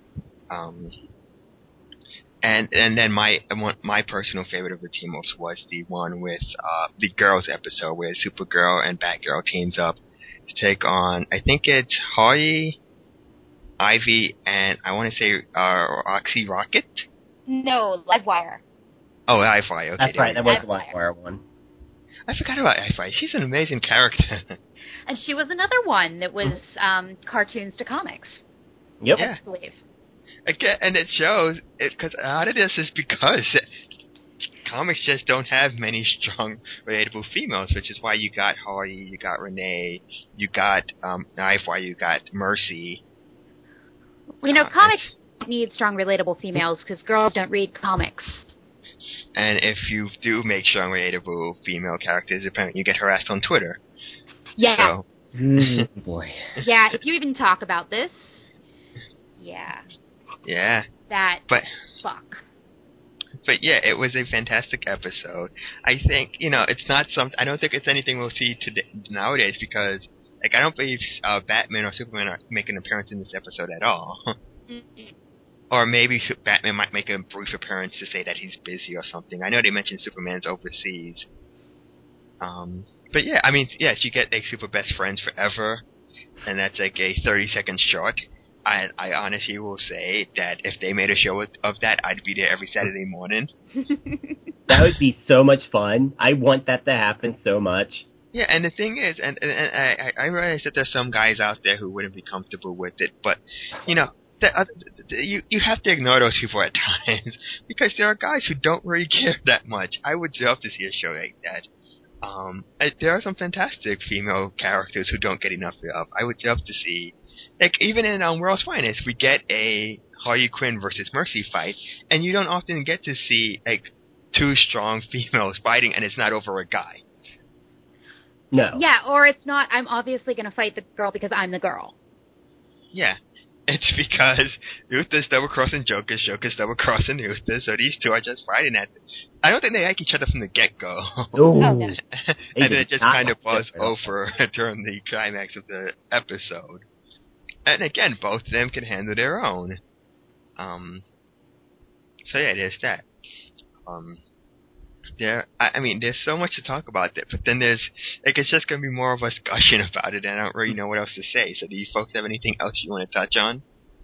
And then my personal favorite of the team-ups was the one with the girls episode where Supergirl and Batgirl teams up to take on, I think it's Harley, Ivy, and I want to say Oxy Rocket? No, Livewire. Oh, Livewire. Okay, that's right, that was the Livewire one. I forgot about Livewire. She's an amazing character. And she was another one that was cartoons to comics. Yep. Yeah. I believe. Again, and it shows, because a lot of this is because comics just don't have many strong, relatable females, which is why you got Harley, you got Renee, you got Livewire, you got Mercy. Well, comics need strong, relatable females because girls don't read comics. And if you do make strong, relatable female characters, apparently you get harassed on Twitter. Yeah. So. Boy. Yeah, if you even talk about this. Yeah. Yeah. Fuck. But yeah, it was a fantastic episode. I think, it's not I don't think it's anything we'll see nowadays, because, I don't believe Batman or Superman are making an appearance in this episode at all. Mm-hmm. Or maybe Batman might make a brief appearance to say that he's busy or something. I know they mentioned Superman's overseas. But yeah, I mean, yes, you get super best friends forever. and that's like a 30-second short. I honestly will say that if they made a show of that, I'd be there every Saturday morning. That would be so much fun. I want that to happen so much. Yeah, and the thing is, and I realize that there's some guys out there who wouldn't be comfortable with it, but, you know, you have to ignore those people at times, because there are guys who don't really care that much. I would love to see a show like that. There are some fantastic female characters who don't get enough love. I would love to see, like, even in World's Finest, we get a Harley Quinn versus Mercy fight, and you don't often get to see, like, two strong females fighting, and it's not over a guy. No. Yeah, or it's not, I'm obviously going to fight the girl because I'm the girl. Yeah. It's because Uther's double-crossing Joker's double-crossing Uther, so these two are just fighting at it. I don't think they like each other from the get-go. Ooh. Oh, no. And then it just kind of buzzed over during the climax of the episode. And again, both of them can handle their own. So yeah, there's that. There's so much to talk about that, but then there's, like, it's just going to be more of a discussion about it, and I don't really know what else to say. So do you folks have anything else you want to touch on?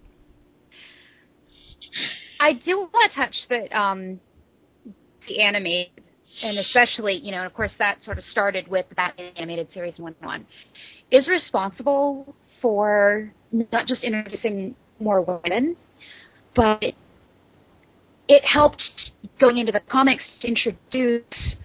I do want to touch the animated, and especially, you know, and of course that sort of started with that animated series 1-1, is responsible for not just introducing more women, but it helped going into the comics to introduce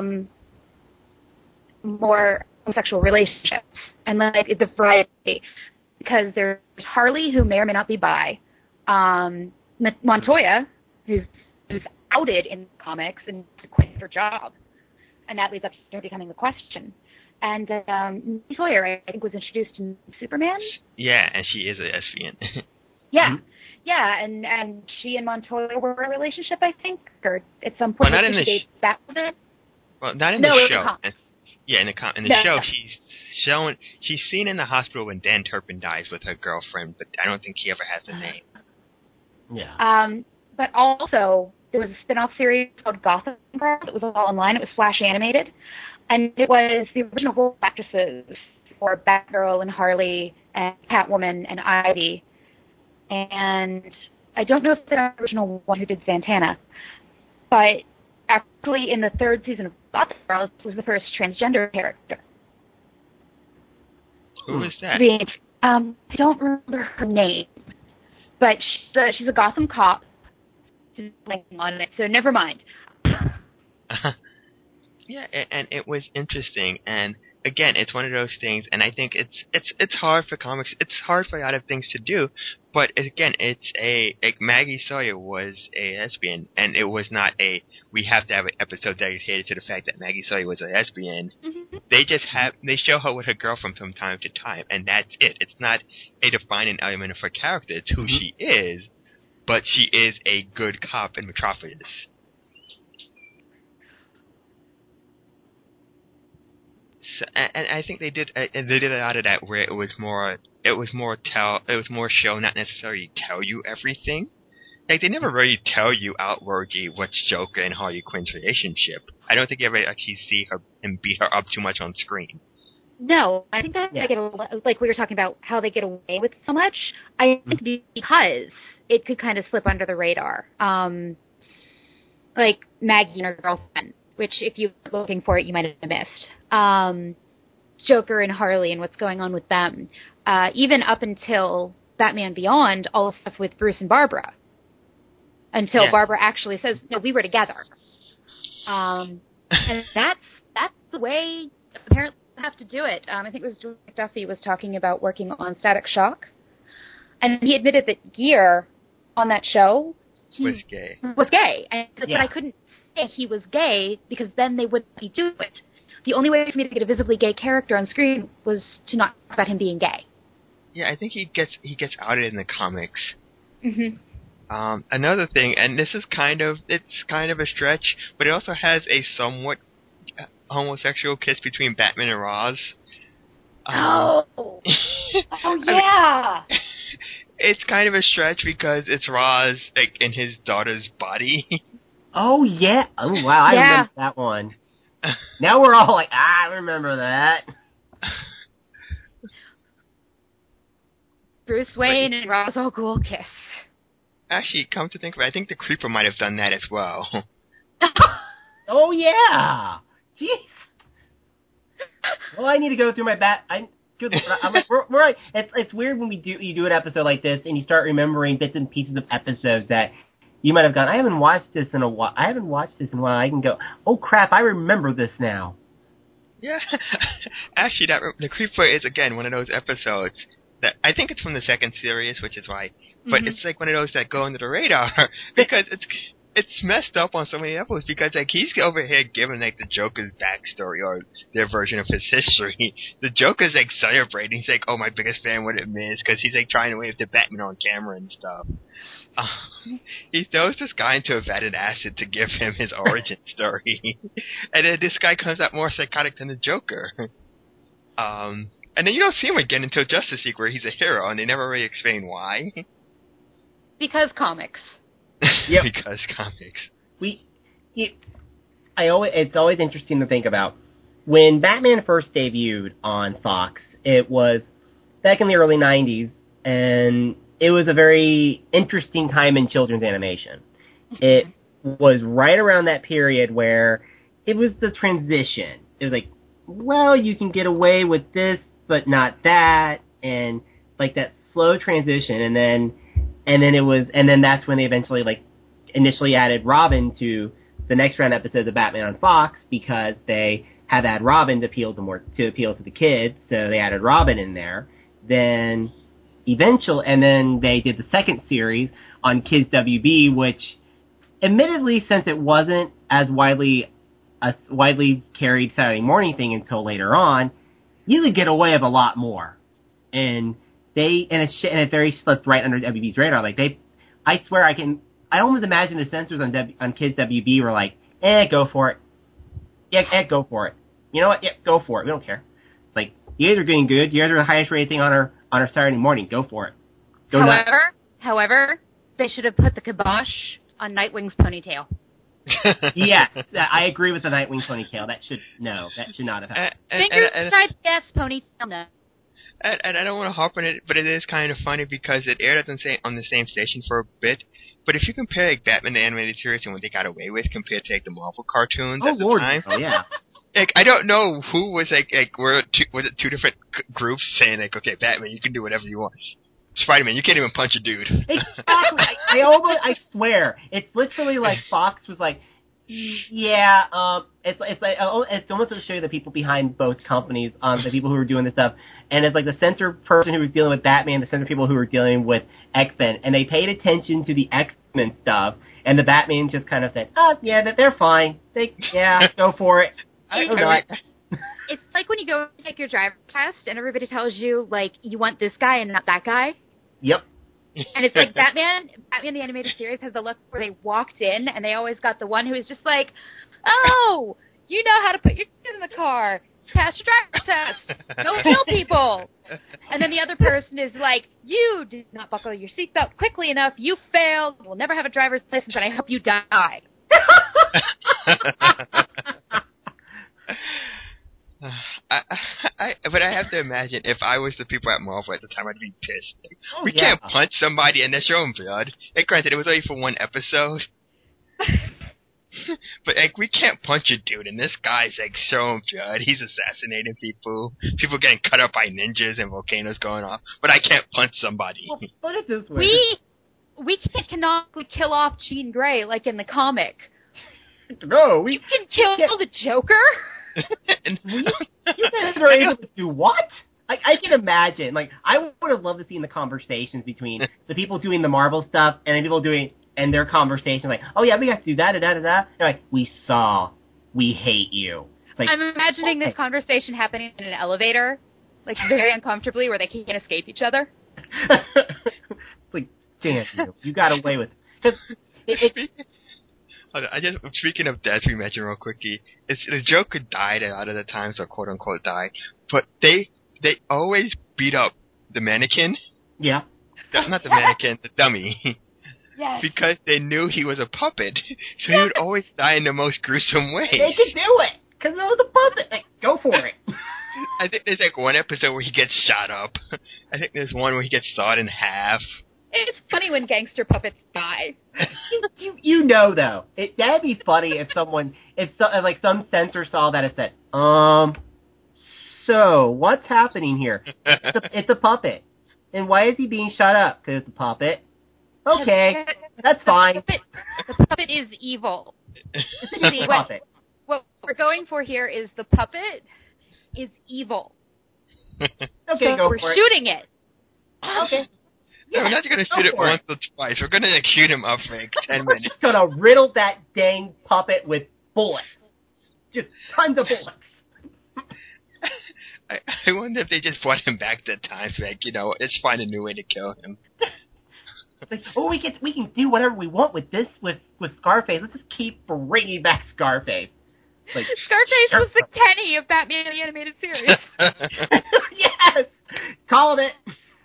more homosexual relationships and like the variety, because there's Harley, who may or may not be bi, Montoya, who's outed in the comics and quit her job, and that leads up to her becoming the Question. And Sawyer, I think, was introduced in Superman. Yeah, and she is a lesbian. Yeah. Mm-hmm. Yeah, and she and Montoya were in a relationship, I think, or at some point. Well, not in the Well, not in the show. Yeah, in the show, she's seen in the hospital when Dan Turpin dies with her girlfriend, but I don't think she ever has a name. Yeah. But also, there was a spin-off series called Gotham Girl that was all online. It was Flash animated, and it was the original voice actresses for Batgirl and Harley and Catwoman and Ivy. And I don't know if the original one who did Santana, but actually in the third season of Gotham Girl was the first transgender character. Who was that? I don't remember her name, but she's a Gotham cop. She's on it, so never mind. Yeah, and it was interesting, and again, it's one of those things, and I think it's hard for comics. It's hard for a lot of things to do, but again, Maggie Sawyer was a lesbian, and it was not we have to have an episode dedicated to the fact that Maggie Sawyer was a lesbian. Mm-hmm. They show her with her girlfriend from time to time, and that's it. It's not a defining element of her character. It's who she is, but she is a good cop in Metropolis. So, and I think they did a lot of that where it was more show, not necessarily tell you everything. Like, they never really tell you outwardly what's Joker and Harley Quinn's relationship. I don't think you ever actually see her and beat her up too much on screen. No, I think that they get, like we were talking about how they get away with so much. I think because it could kind of slip under the radar. Like Maggie and her girlfriend, which if you were looking for it, you might have missed. Joker and Harley and what's going on with them. Even up until Batman Beyond, all the stuff with Bruce and Barbara. Until Barbara actually says, no, we were together. And that's the way, apparently, you have to do it. I think it was George McDuffie was talking about working on Static Shock. And he admitted that Gear on that show was gay. And but I couldn't say he was gay because then they wouldn't be doing it. The only way for me to get a visibly gay character on screen was to not talk about him being gay. Yeah, I think he gets outed in the comics. Mm-hmm. Another thing, and this is kind of a stretch, but it also has a somewhat homosexual kiss between Batman and Ra's. Oh yeah. It's kind of a stretch because it's Ra's like in his daughter's body. Oh yeah! Oh wow! I remember that one. Now we're all like, I remember that. Bruce Wayne and Ra's al Ghul kiss. Actually, come to think of it, I think the Creeper might have done that as well. Oh yeah, jeez. Well, I need to go through my I'm like, we're it's weird when you do an episode like this and you start remembering bits and pieces of episodes that you might have gone, I haven't watched this in a while. I can go, oh crap, I remember this now. Yeah. Actually, the Creeper is, again, one of those episodes that, I think it's from the second series, which is why, but it's like one of those that go under the radar, because it's messed up on so many levels, because like he's over here giving like the Joker's backstory or their version of his history. The Joker's like celebrating. He's like, "Oh, my biggest fan would have missed," because he's like trying to wave to Batman on camera and stuff. He throws this guy into a vat of acid to give him his origin story, and then this guy comes out more psychotic than the Joker. And then you don't see him again until Justice League, where he's a hero, and they never really explain why. Because comics. Yep. Because comics. It's always interesting to think about. When Batman first debuted on Fox, it was back in the early 90s, and it was a very interesting time in children's animation. It was right around that period where it was the transition. It was like, well, you can get away with this, but not that, and like that slow transition, and then that's when they eventually initially added Robin to the next round episodes of Batman on Fox, because they had to add Robin to appeal to the kids, so they added Robin in there. Then they did the second series on Kids WB, which admittedly, since it wasn't as widely carried Saturday morning thing until later on, you could get away with a lot more. And it very slipped right under WB's radar. I swear I almost imagine the censors on Kids WB were like, go for it. Yeah, go for it. You know what? Yeah, go for it. We don't care. It's like, you guys are doing good. You guys are the highest rated thing on our Saturday morning. Go for it. However, they should have put the kibosh on Nightwing's ponytail. Yes, I agree with the Nightwing ponytail. That should not have happened. Fingers inside, yes, ponytail, no. And I don't want to harp on it, but it is kind of funny because it aired on the same station for a bit. But if you compare Batman the Animated Series and what they got away with compared to the Marvel cartoons at the time, yeah. I don't know who was was it two different groups saying okay, Batman, you can do whatever you want. Spider-Man, you can't even punch a dude. Exactly. I swear, it's literally like Fox was like, yeah, it's almost to show you the people behind both companies, the people who were doing this stuff, and it's like the censor person who was dealing with Batman, the censor people who were dealing with X-Men, and they paid attention to the X-Men stuff, and the Batman just kind of said, yeah, they're fine. Go for it. It's like when you go take your driver's test and everybody tells you, you want this guy and not that guy. Yep. And it's like Batman the Animated Series has the look where they walked in and they always got the one who is just like, oh, you know how to put your kid in the car. Pass your driver's test. Don't kill people. And then the other person is like, you did not buckle your seatbelt quickly enough. You failed. We'll never have a driver's license, and I hope you die. But I have to imagine if I was the people at Marvel at the time, I'd be pissed. We can't punch somebody and they're showing blood. Granted, it was only for one episode. But we can't punch a dude, and this guy's showing blood. He's assassinating people. People getting cut up by ninjas and volcanoes going off. But I can't punch somebody. Well, put it this way. We can't canonically kill off Jean Grey like in the comic. No, you can kill the Joker. You guys are able to do what? I can imagine. I would have loved to see in the conversations between the people doing the Marvel stuff and the people doing and their conversation, oh yeah, we got to do that, da da da. They're like, we hate you. I'm imagining this conversation happening in an elevator, very uncomfortably, where they can't escape each other. Damn you got away with it. Speaking of death, we mentioned real quickly, the Joker died a lot of the times, or quote unquote died, but they always beat up the mannequin. Yeah. Not the mannequin, the dummy. Yes. Because they knew he was a puppet, so he would always die in the most gruesome way. They could do it, because it was a puppet. Go for it. I think there's like one episode where he gets shot up. I think there's one where he gets sawed in half. It's funny when gangster puppets die. you know, though, that'd be funny if some censor saw that and said, so what's happening here? It's a puppet. And why is he being shot up? Because it's a puppet. Okay, that's fine. The puppet is evil. It's a puppet. What we're going for here is the puppet is evil. Okay, so go we're for it. shooting it. Okay. Yeah, we're not going to shoot it once or twice. We're going to shoot him up for like 10 We're minutes. just going to riddle that dang puppet with bullets. Just tons of bullets. I wonder if they just brought him back that time. Like, let's find a new way to kill him. Like, we can do whatever we want with this with Scarface. Let's just keep bringing back Scarface. Like, Scarface was the Kenny of Batman the Animated Series. Yes, called it.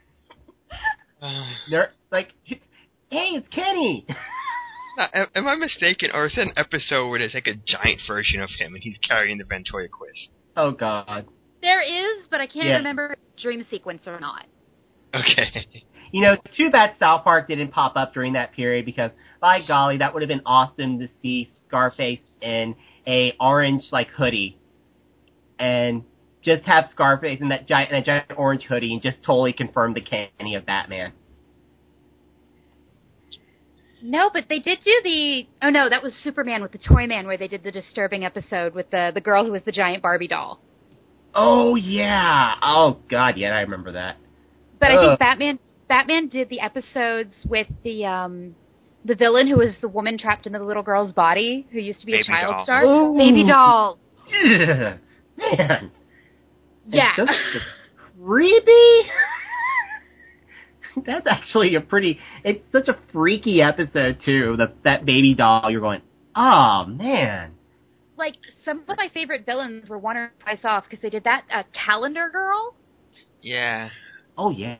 They're like, hey, it's Kenny. Am I mistaken, or is it an episode where there's like a giant version of him and he's carrying the ventriloquist? Oh God. There is, but I can't remember dream sequence or not. Okay. Too bad South Park didn't pop up during that period, because by golly, that would have been awesome to see Scarface in a orange hoodie, and just have Scarface in that giant orange hoodie and just totally confirm the Kenny of Batman. No, but they did do that was Superman with the Toyman, where they did the disturbing episode with the girl who was the giant Barbie doll. Oh yeah. Oh God, yeah, I remember that. But I think Batman did the episodes with the villain who was the woman trapped in the little girl's body, who used to be Baby a child doll. star. Ooh. Baby doll. Man. Yeah. It's just creepy. That's actually it's such a freaky episode too. That baby doll, you're going, oh man. Like, some of my favorite villains were one or twice off, because they did that Calendar Girl. Yeah. Oh yeah.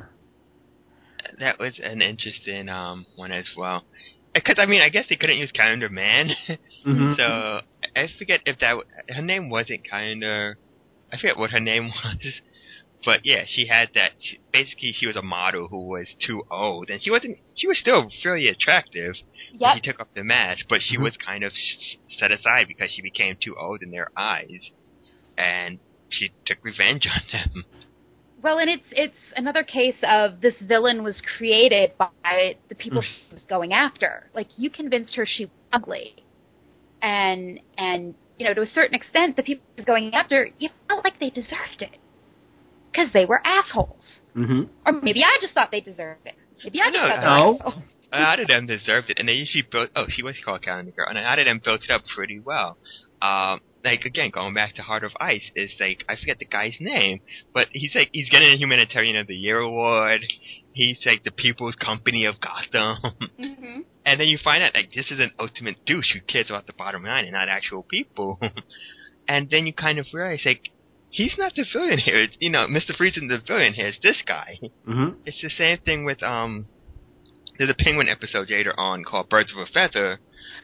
That was an interesting one as well. Because, I guess they couldn't use Calendar Man. Mm-hmm. So, I forget if her name wasn't Calendar. I forget what her name was. But yeah, she had that. Basically, she was a model who was too old. And she was still fairly attractive. Yep. She took off the mask, but she was kind of set aside because she became too old in their eyes. And she took revenge on them. Well, and it's another case of this villain was created by the people she was going after. Like, you convinced her she was ugly. And to a certain extent, the people she was going after, you felt like they deserved it. Because they were assholes. Mm-hmm. Or maybe I just thought they deserved it. Maybe I just thought they were assholes. A lot of them deserved it. And they usually built... Oh, she was called Calendar Girl. And a lot of them built it up pretty well. Again, going back to Heart of Ice, is I forget the guy's name, but he's getting a Humanitarian of the Year award. He's the People's Company of Gotham. Mm-hmm. And then you find out, this is an ultimate douche who cares about the bottom line and not actual people. And then you kind of realize, he's not the villain here. It's, Mr. Freeze isn't the villain here. It's this guy. Mm-hmm. It's the same thing with, there's a Penguin episode later on called Birds of a Feather,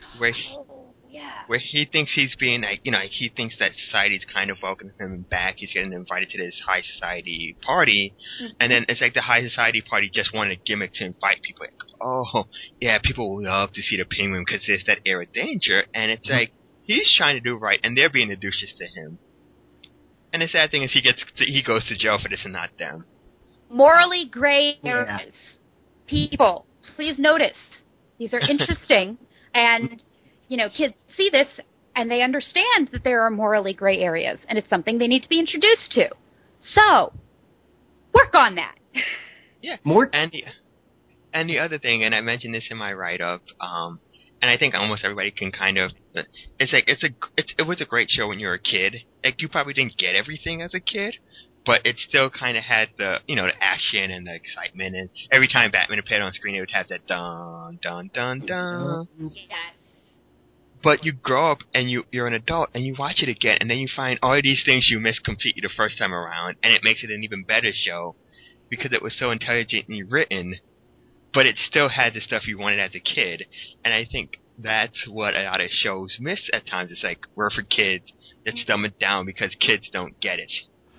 where he thinks he's being, he thinks that society's kind of welcoming him back. He's getting invited to this high society party, and then it's the high society party just wanted a gimmick to invite people. Oh, yeah, people will love to see the Penguin because there's that air of danger, and it's he's trying to do right, and they're being the douches to him. And the sad thing is he goes to jail for this and not them. Morally gray areas. People, please notice. These are interesting, and kids see this, and they understand that there are morally gray areas, and it's something they need to be introduced to. So, work on that. Yeah. And the other thing, and I mentioned this in my write-up, and I think almost everybody can kind of, it was a great show when you were a kid. You probably didn't get everything as a kid, but it still kind of had the, the action and the excitement, and every time Batman appeared on screen, it would have that dun, dun, dun, dun. Yes. But you grow up and you're an adult and you watch it again, and then you find all of these things you missed completely the first time around, and it makes it an even better show because it was so intelligently written, but it still had the stuff you wanted as a kid. And I think that's what a lot of shows miss at times. It's we're for kids. Let's dumb it down because kids don't get it.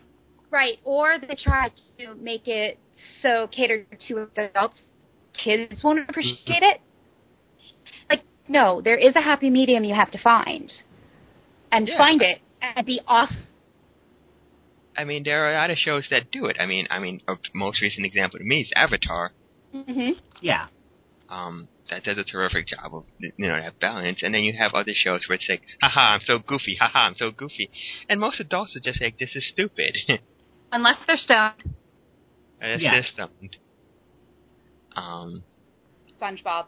Right, or they try to make it so catered to adults. Kids won't appreciate it. Like, no, there is a happy medium you have to find. And find it and be awesome. I mean, there are a lot of shows that do it. I mean, a most recent example to me is Avatar. Mm-hmm. Yeah. That does a terrific job of, that balance. And then you have other shows where it's like, haha, I'm so goofy, haha, I'm so goofy. And most adults are just like, this is stupid. Unless they're stoned. Unless they're stoned. SpongeBob.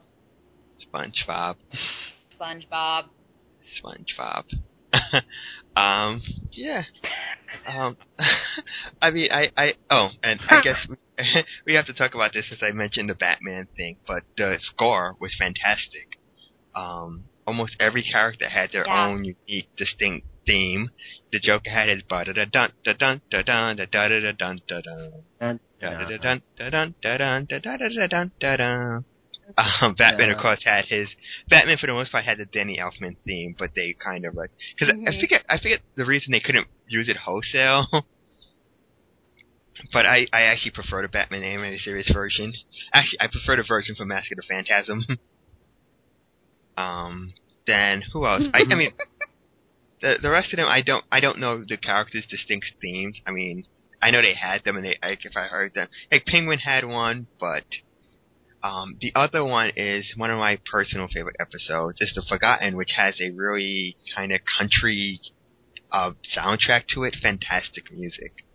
Yeah. I mean, and I guess we have to talk about this since I mentioned the Batman thing, but the score was fantastic. Almost every character had their own unique, distinct theme. The Joker had his Batman, of course, had his. Batman, for the most part, had the Danny Elfman theme, but they kind of because I forget the reason they couldn't use it wholesale. But I actually prefer the Batman animated series version. Actually, I prefer the version from Mask of the Phantasm. Then who else? I mean, the rest of them, I don't know the characters' distinct themes. I mean, I know they had them, and if I heard them, like Penguin had one, but the other one is one of my personal favorite episodes. It's The Forgotten, which has a really kind of country soundtrack to it. Fantastic music.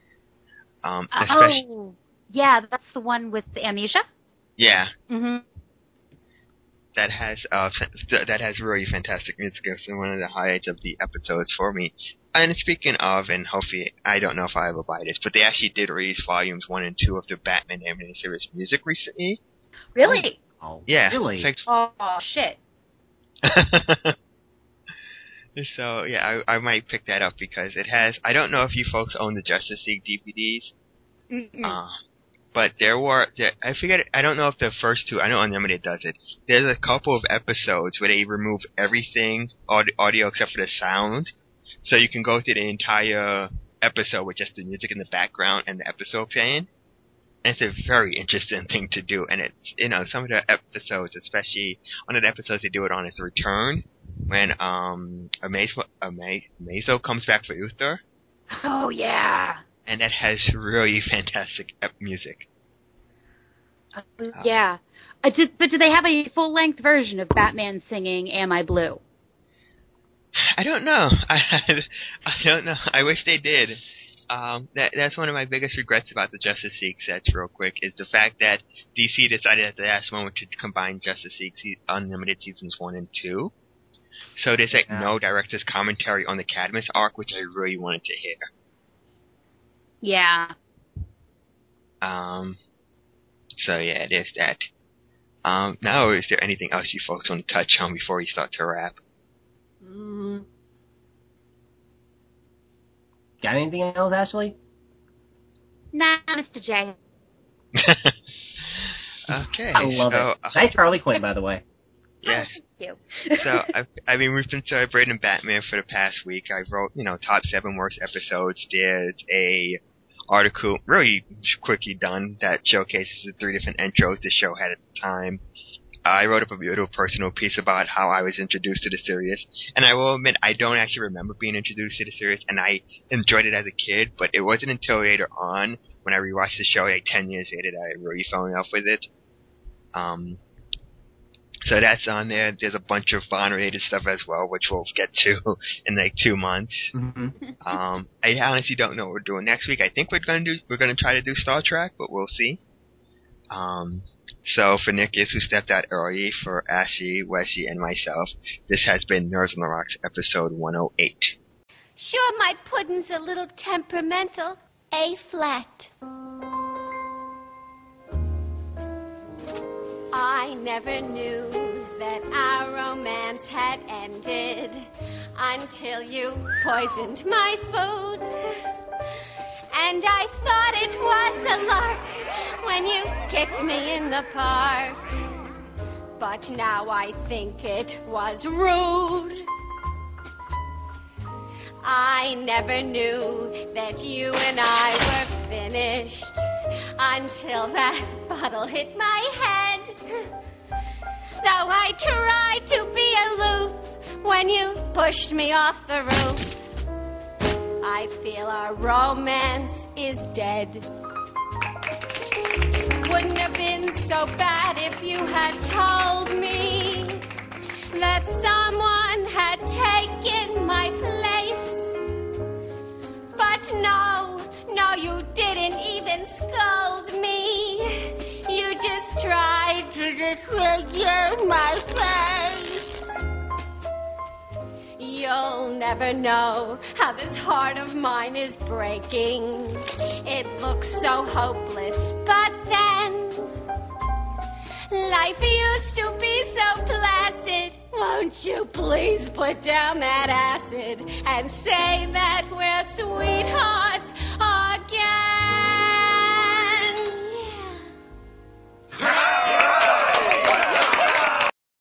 Yeah, that's the one with the amnesia. Yeah. Mhm. That has really fantastic music. It's one of the highlights of the episodes for me. And speaking of, and hopefully, I don't know if I ever buy this, but they actually did release volumes 1 and 2 of the Batman animated series music recently. Really? Oh, yeah. Really? Oh, shit. So, yeah, I might pick that up because it has... I don't know if you folks own the Justice League DVDs. But I forget... I don't know if the first two... I know Unlimited does it. There's a couple of episodes where they remove everything, audio except for the sound. So you can go through the entire episode with just the music in the background and the episode playing. And it's a very interesting thing to do. And it's, some of the episodes, especially one of the episodes they do it on is Return, when Amazo comes back for Luthor. Oh, yeah. And that has really fantastic music. Yeah. But do they have a full-length version of Batman singing Am I Blue? I don't know. I don't know. I wish they did. That's one of my biggest regrets about the Justice League sets, real quick, is the fact that DC decided at the last moment to combine Justice League Unlimited Seasons 1 and 2. So there's no director's commentary on the Cadmus arc, which I really wanted to hear. Yeah. So yeah, there's that. Now, is there anything else you folks want to touch on before we start to wrap? Got anything else, Ashley? Nah, Mr. J. Okay. I love it. Nice Harley Quinn, by the way. Yes. Thank you. So, I mean, we've been celebrating Batman for the past week. I wrote, top 7 worst episodes. There's a article, really quickly done, that showcases the 3 different intros the show had at the time. I wrote up a little personal piece about how I was introduced to the series, and I will admit I don't actually remember being introduced to the series, and I enjoyed it as a kid, but it wasn't until later on, when I rewatched the show, 10 years later, that I really fell in love with it. So that's on there. There's a bunch of Bond-related stuff as well, which we'll get to in 2 months. Mm-hmm. I honestly don't know what we're doing next week. I think we're gonna try to do Star Trek, but we'll see. So for Nick, who stepped out early, for Ashley, Wesley, and myself, this has been Nerds on the Rocks, episode 108. Sure, my pudding's a little temperamental. A flat. I never knew that our romance had ended until you poisoned my food. And I thought it was a lark when you kicked me in the park. But now I think it was rude. I never knew that you and I were finished until that bottle hit my head. Though I tried to be aloof when you pushed me off the roof, I feel our romance is dead. Wouldn't have been so bad if you had told me that someone had taken my place. But no, you didn't even scold me. You just tried to disfigure my face. You'll never know how this heart of mine is breaking. It looks so hopeless, but then life used to be so placid. Won't you please put down that acid and say that we're sweethearts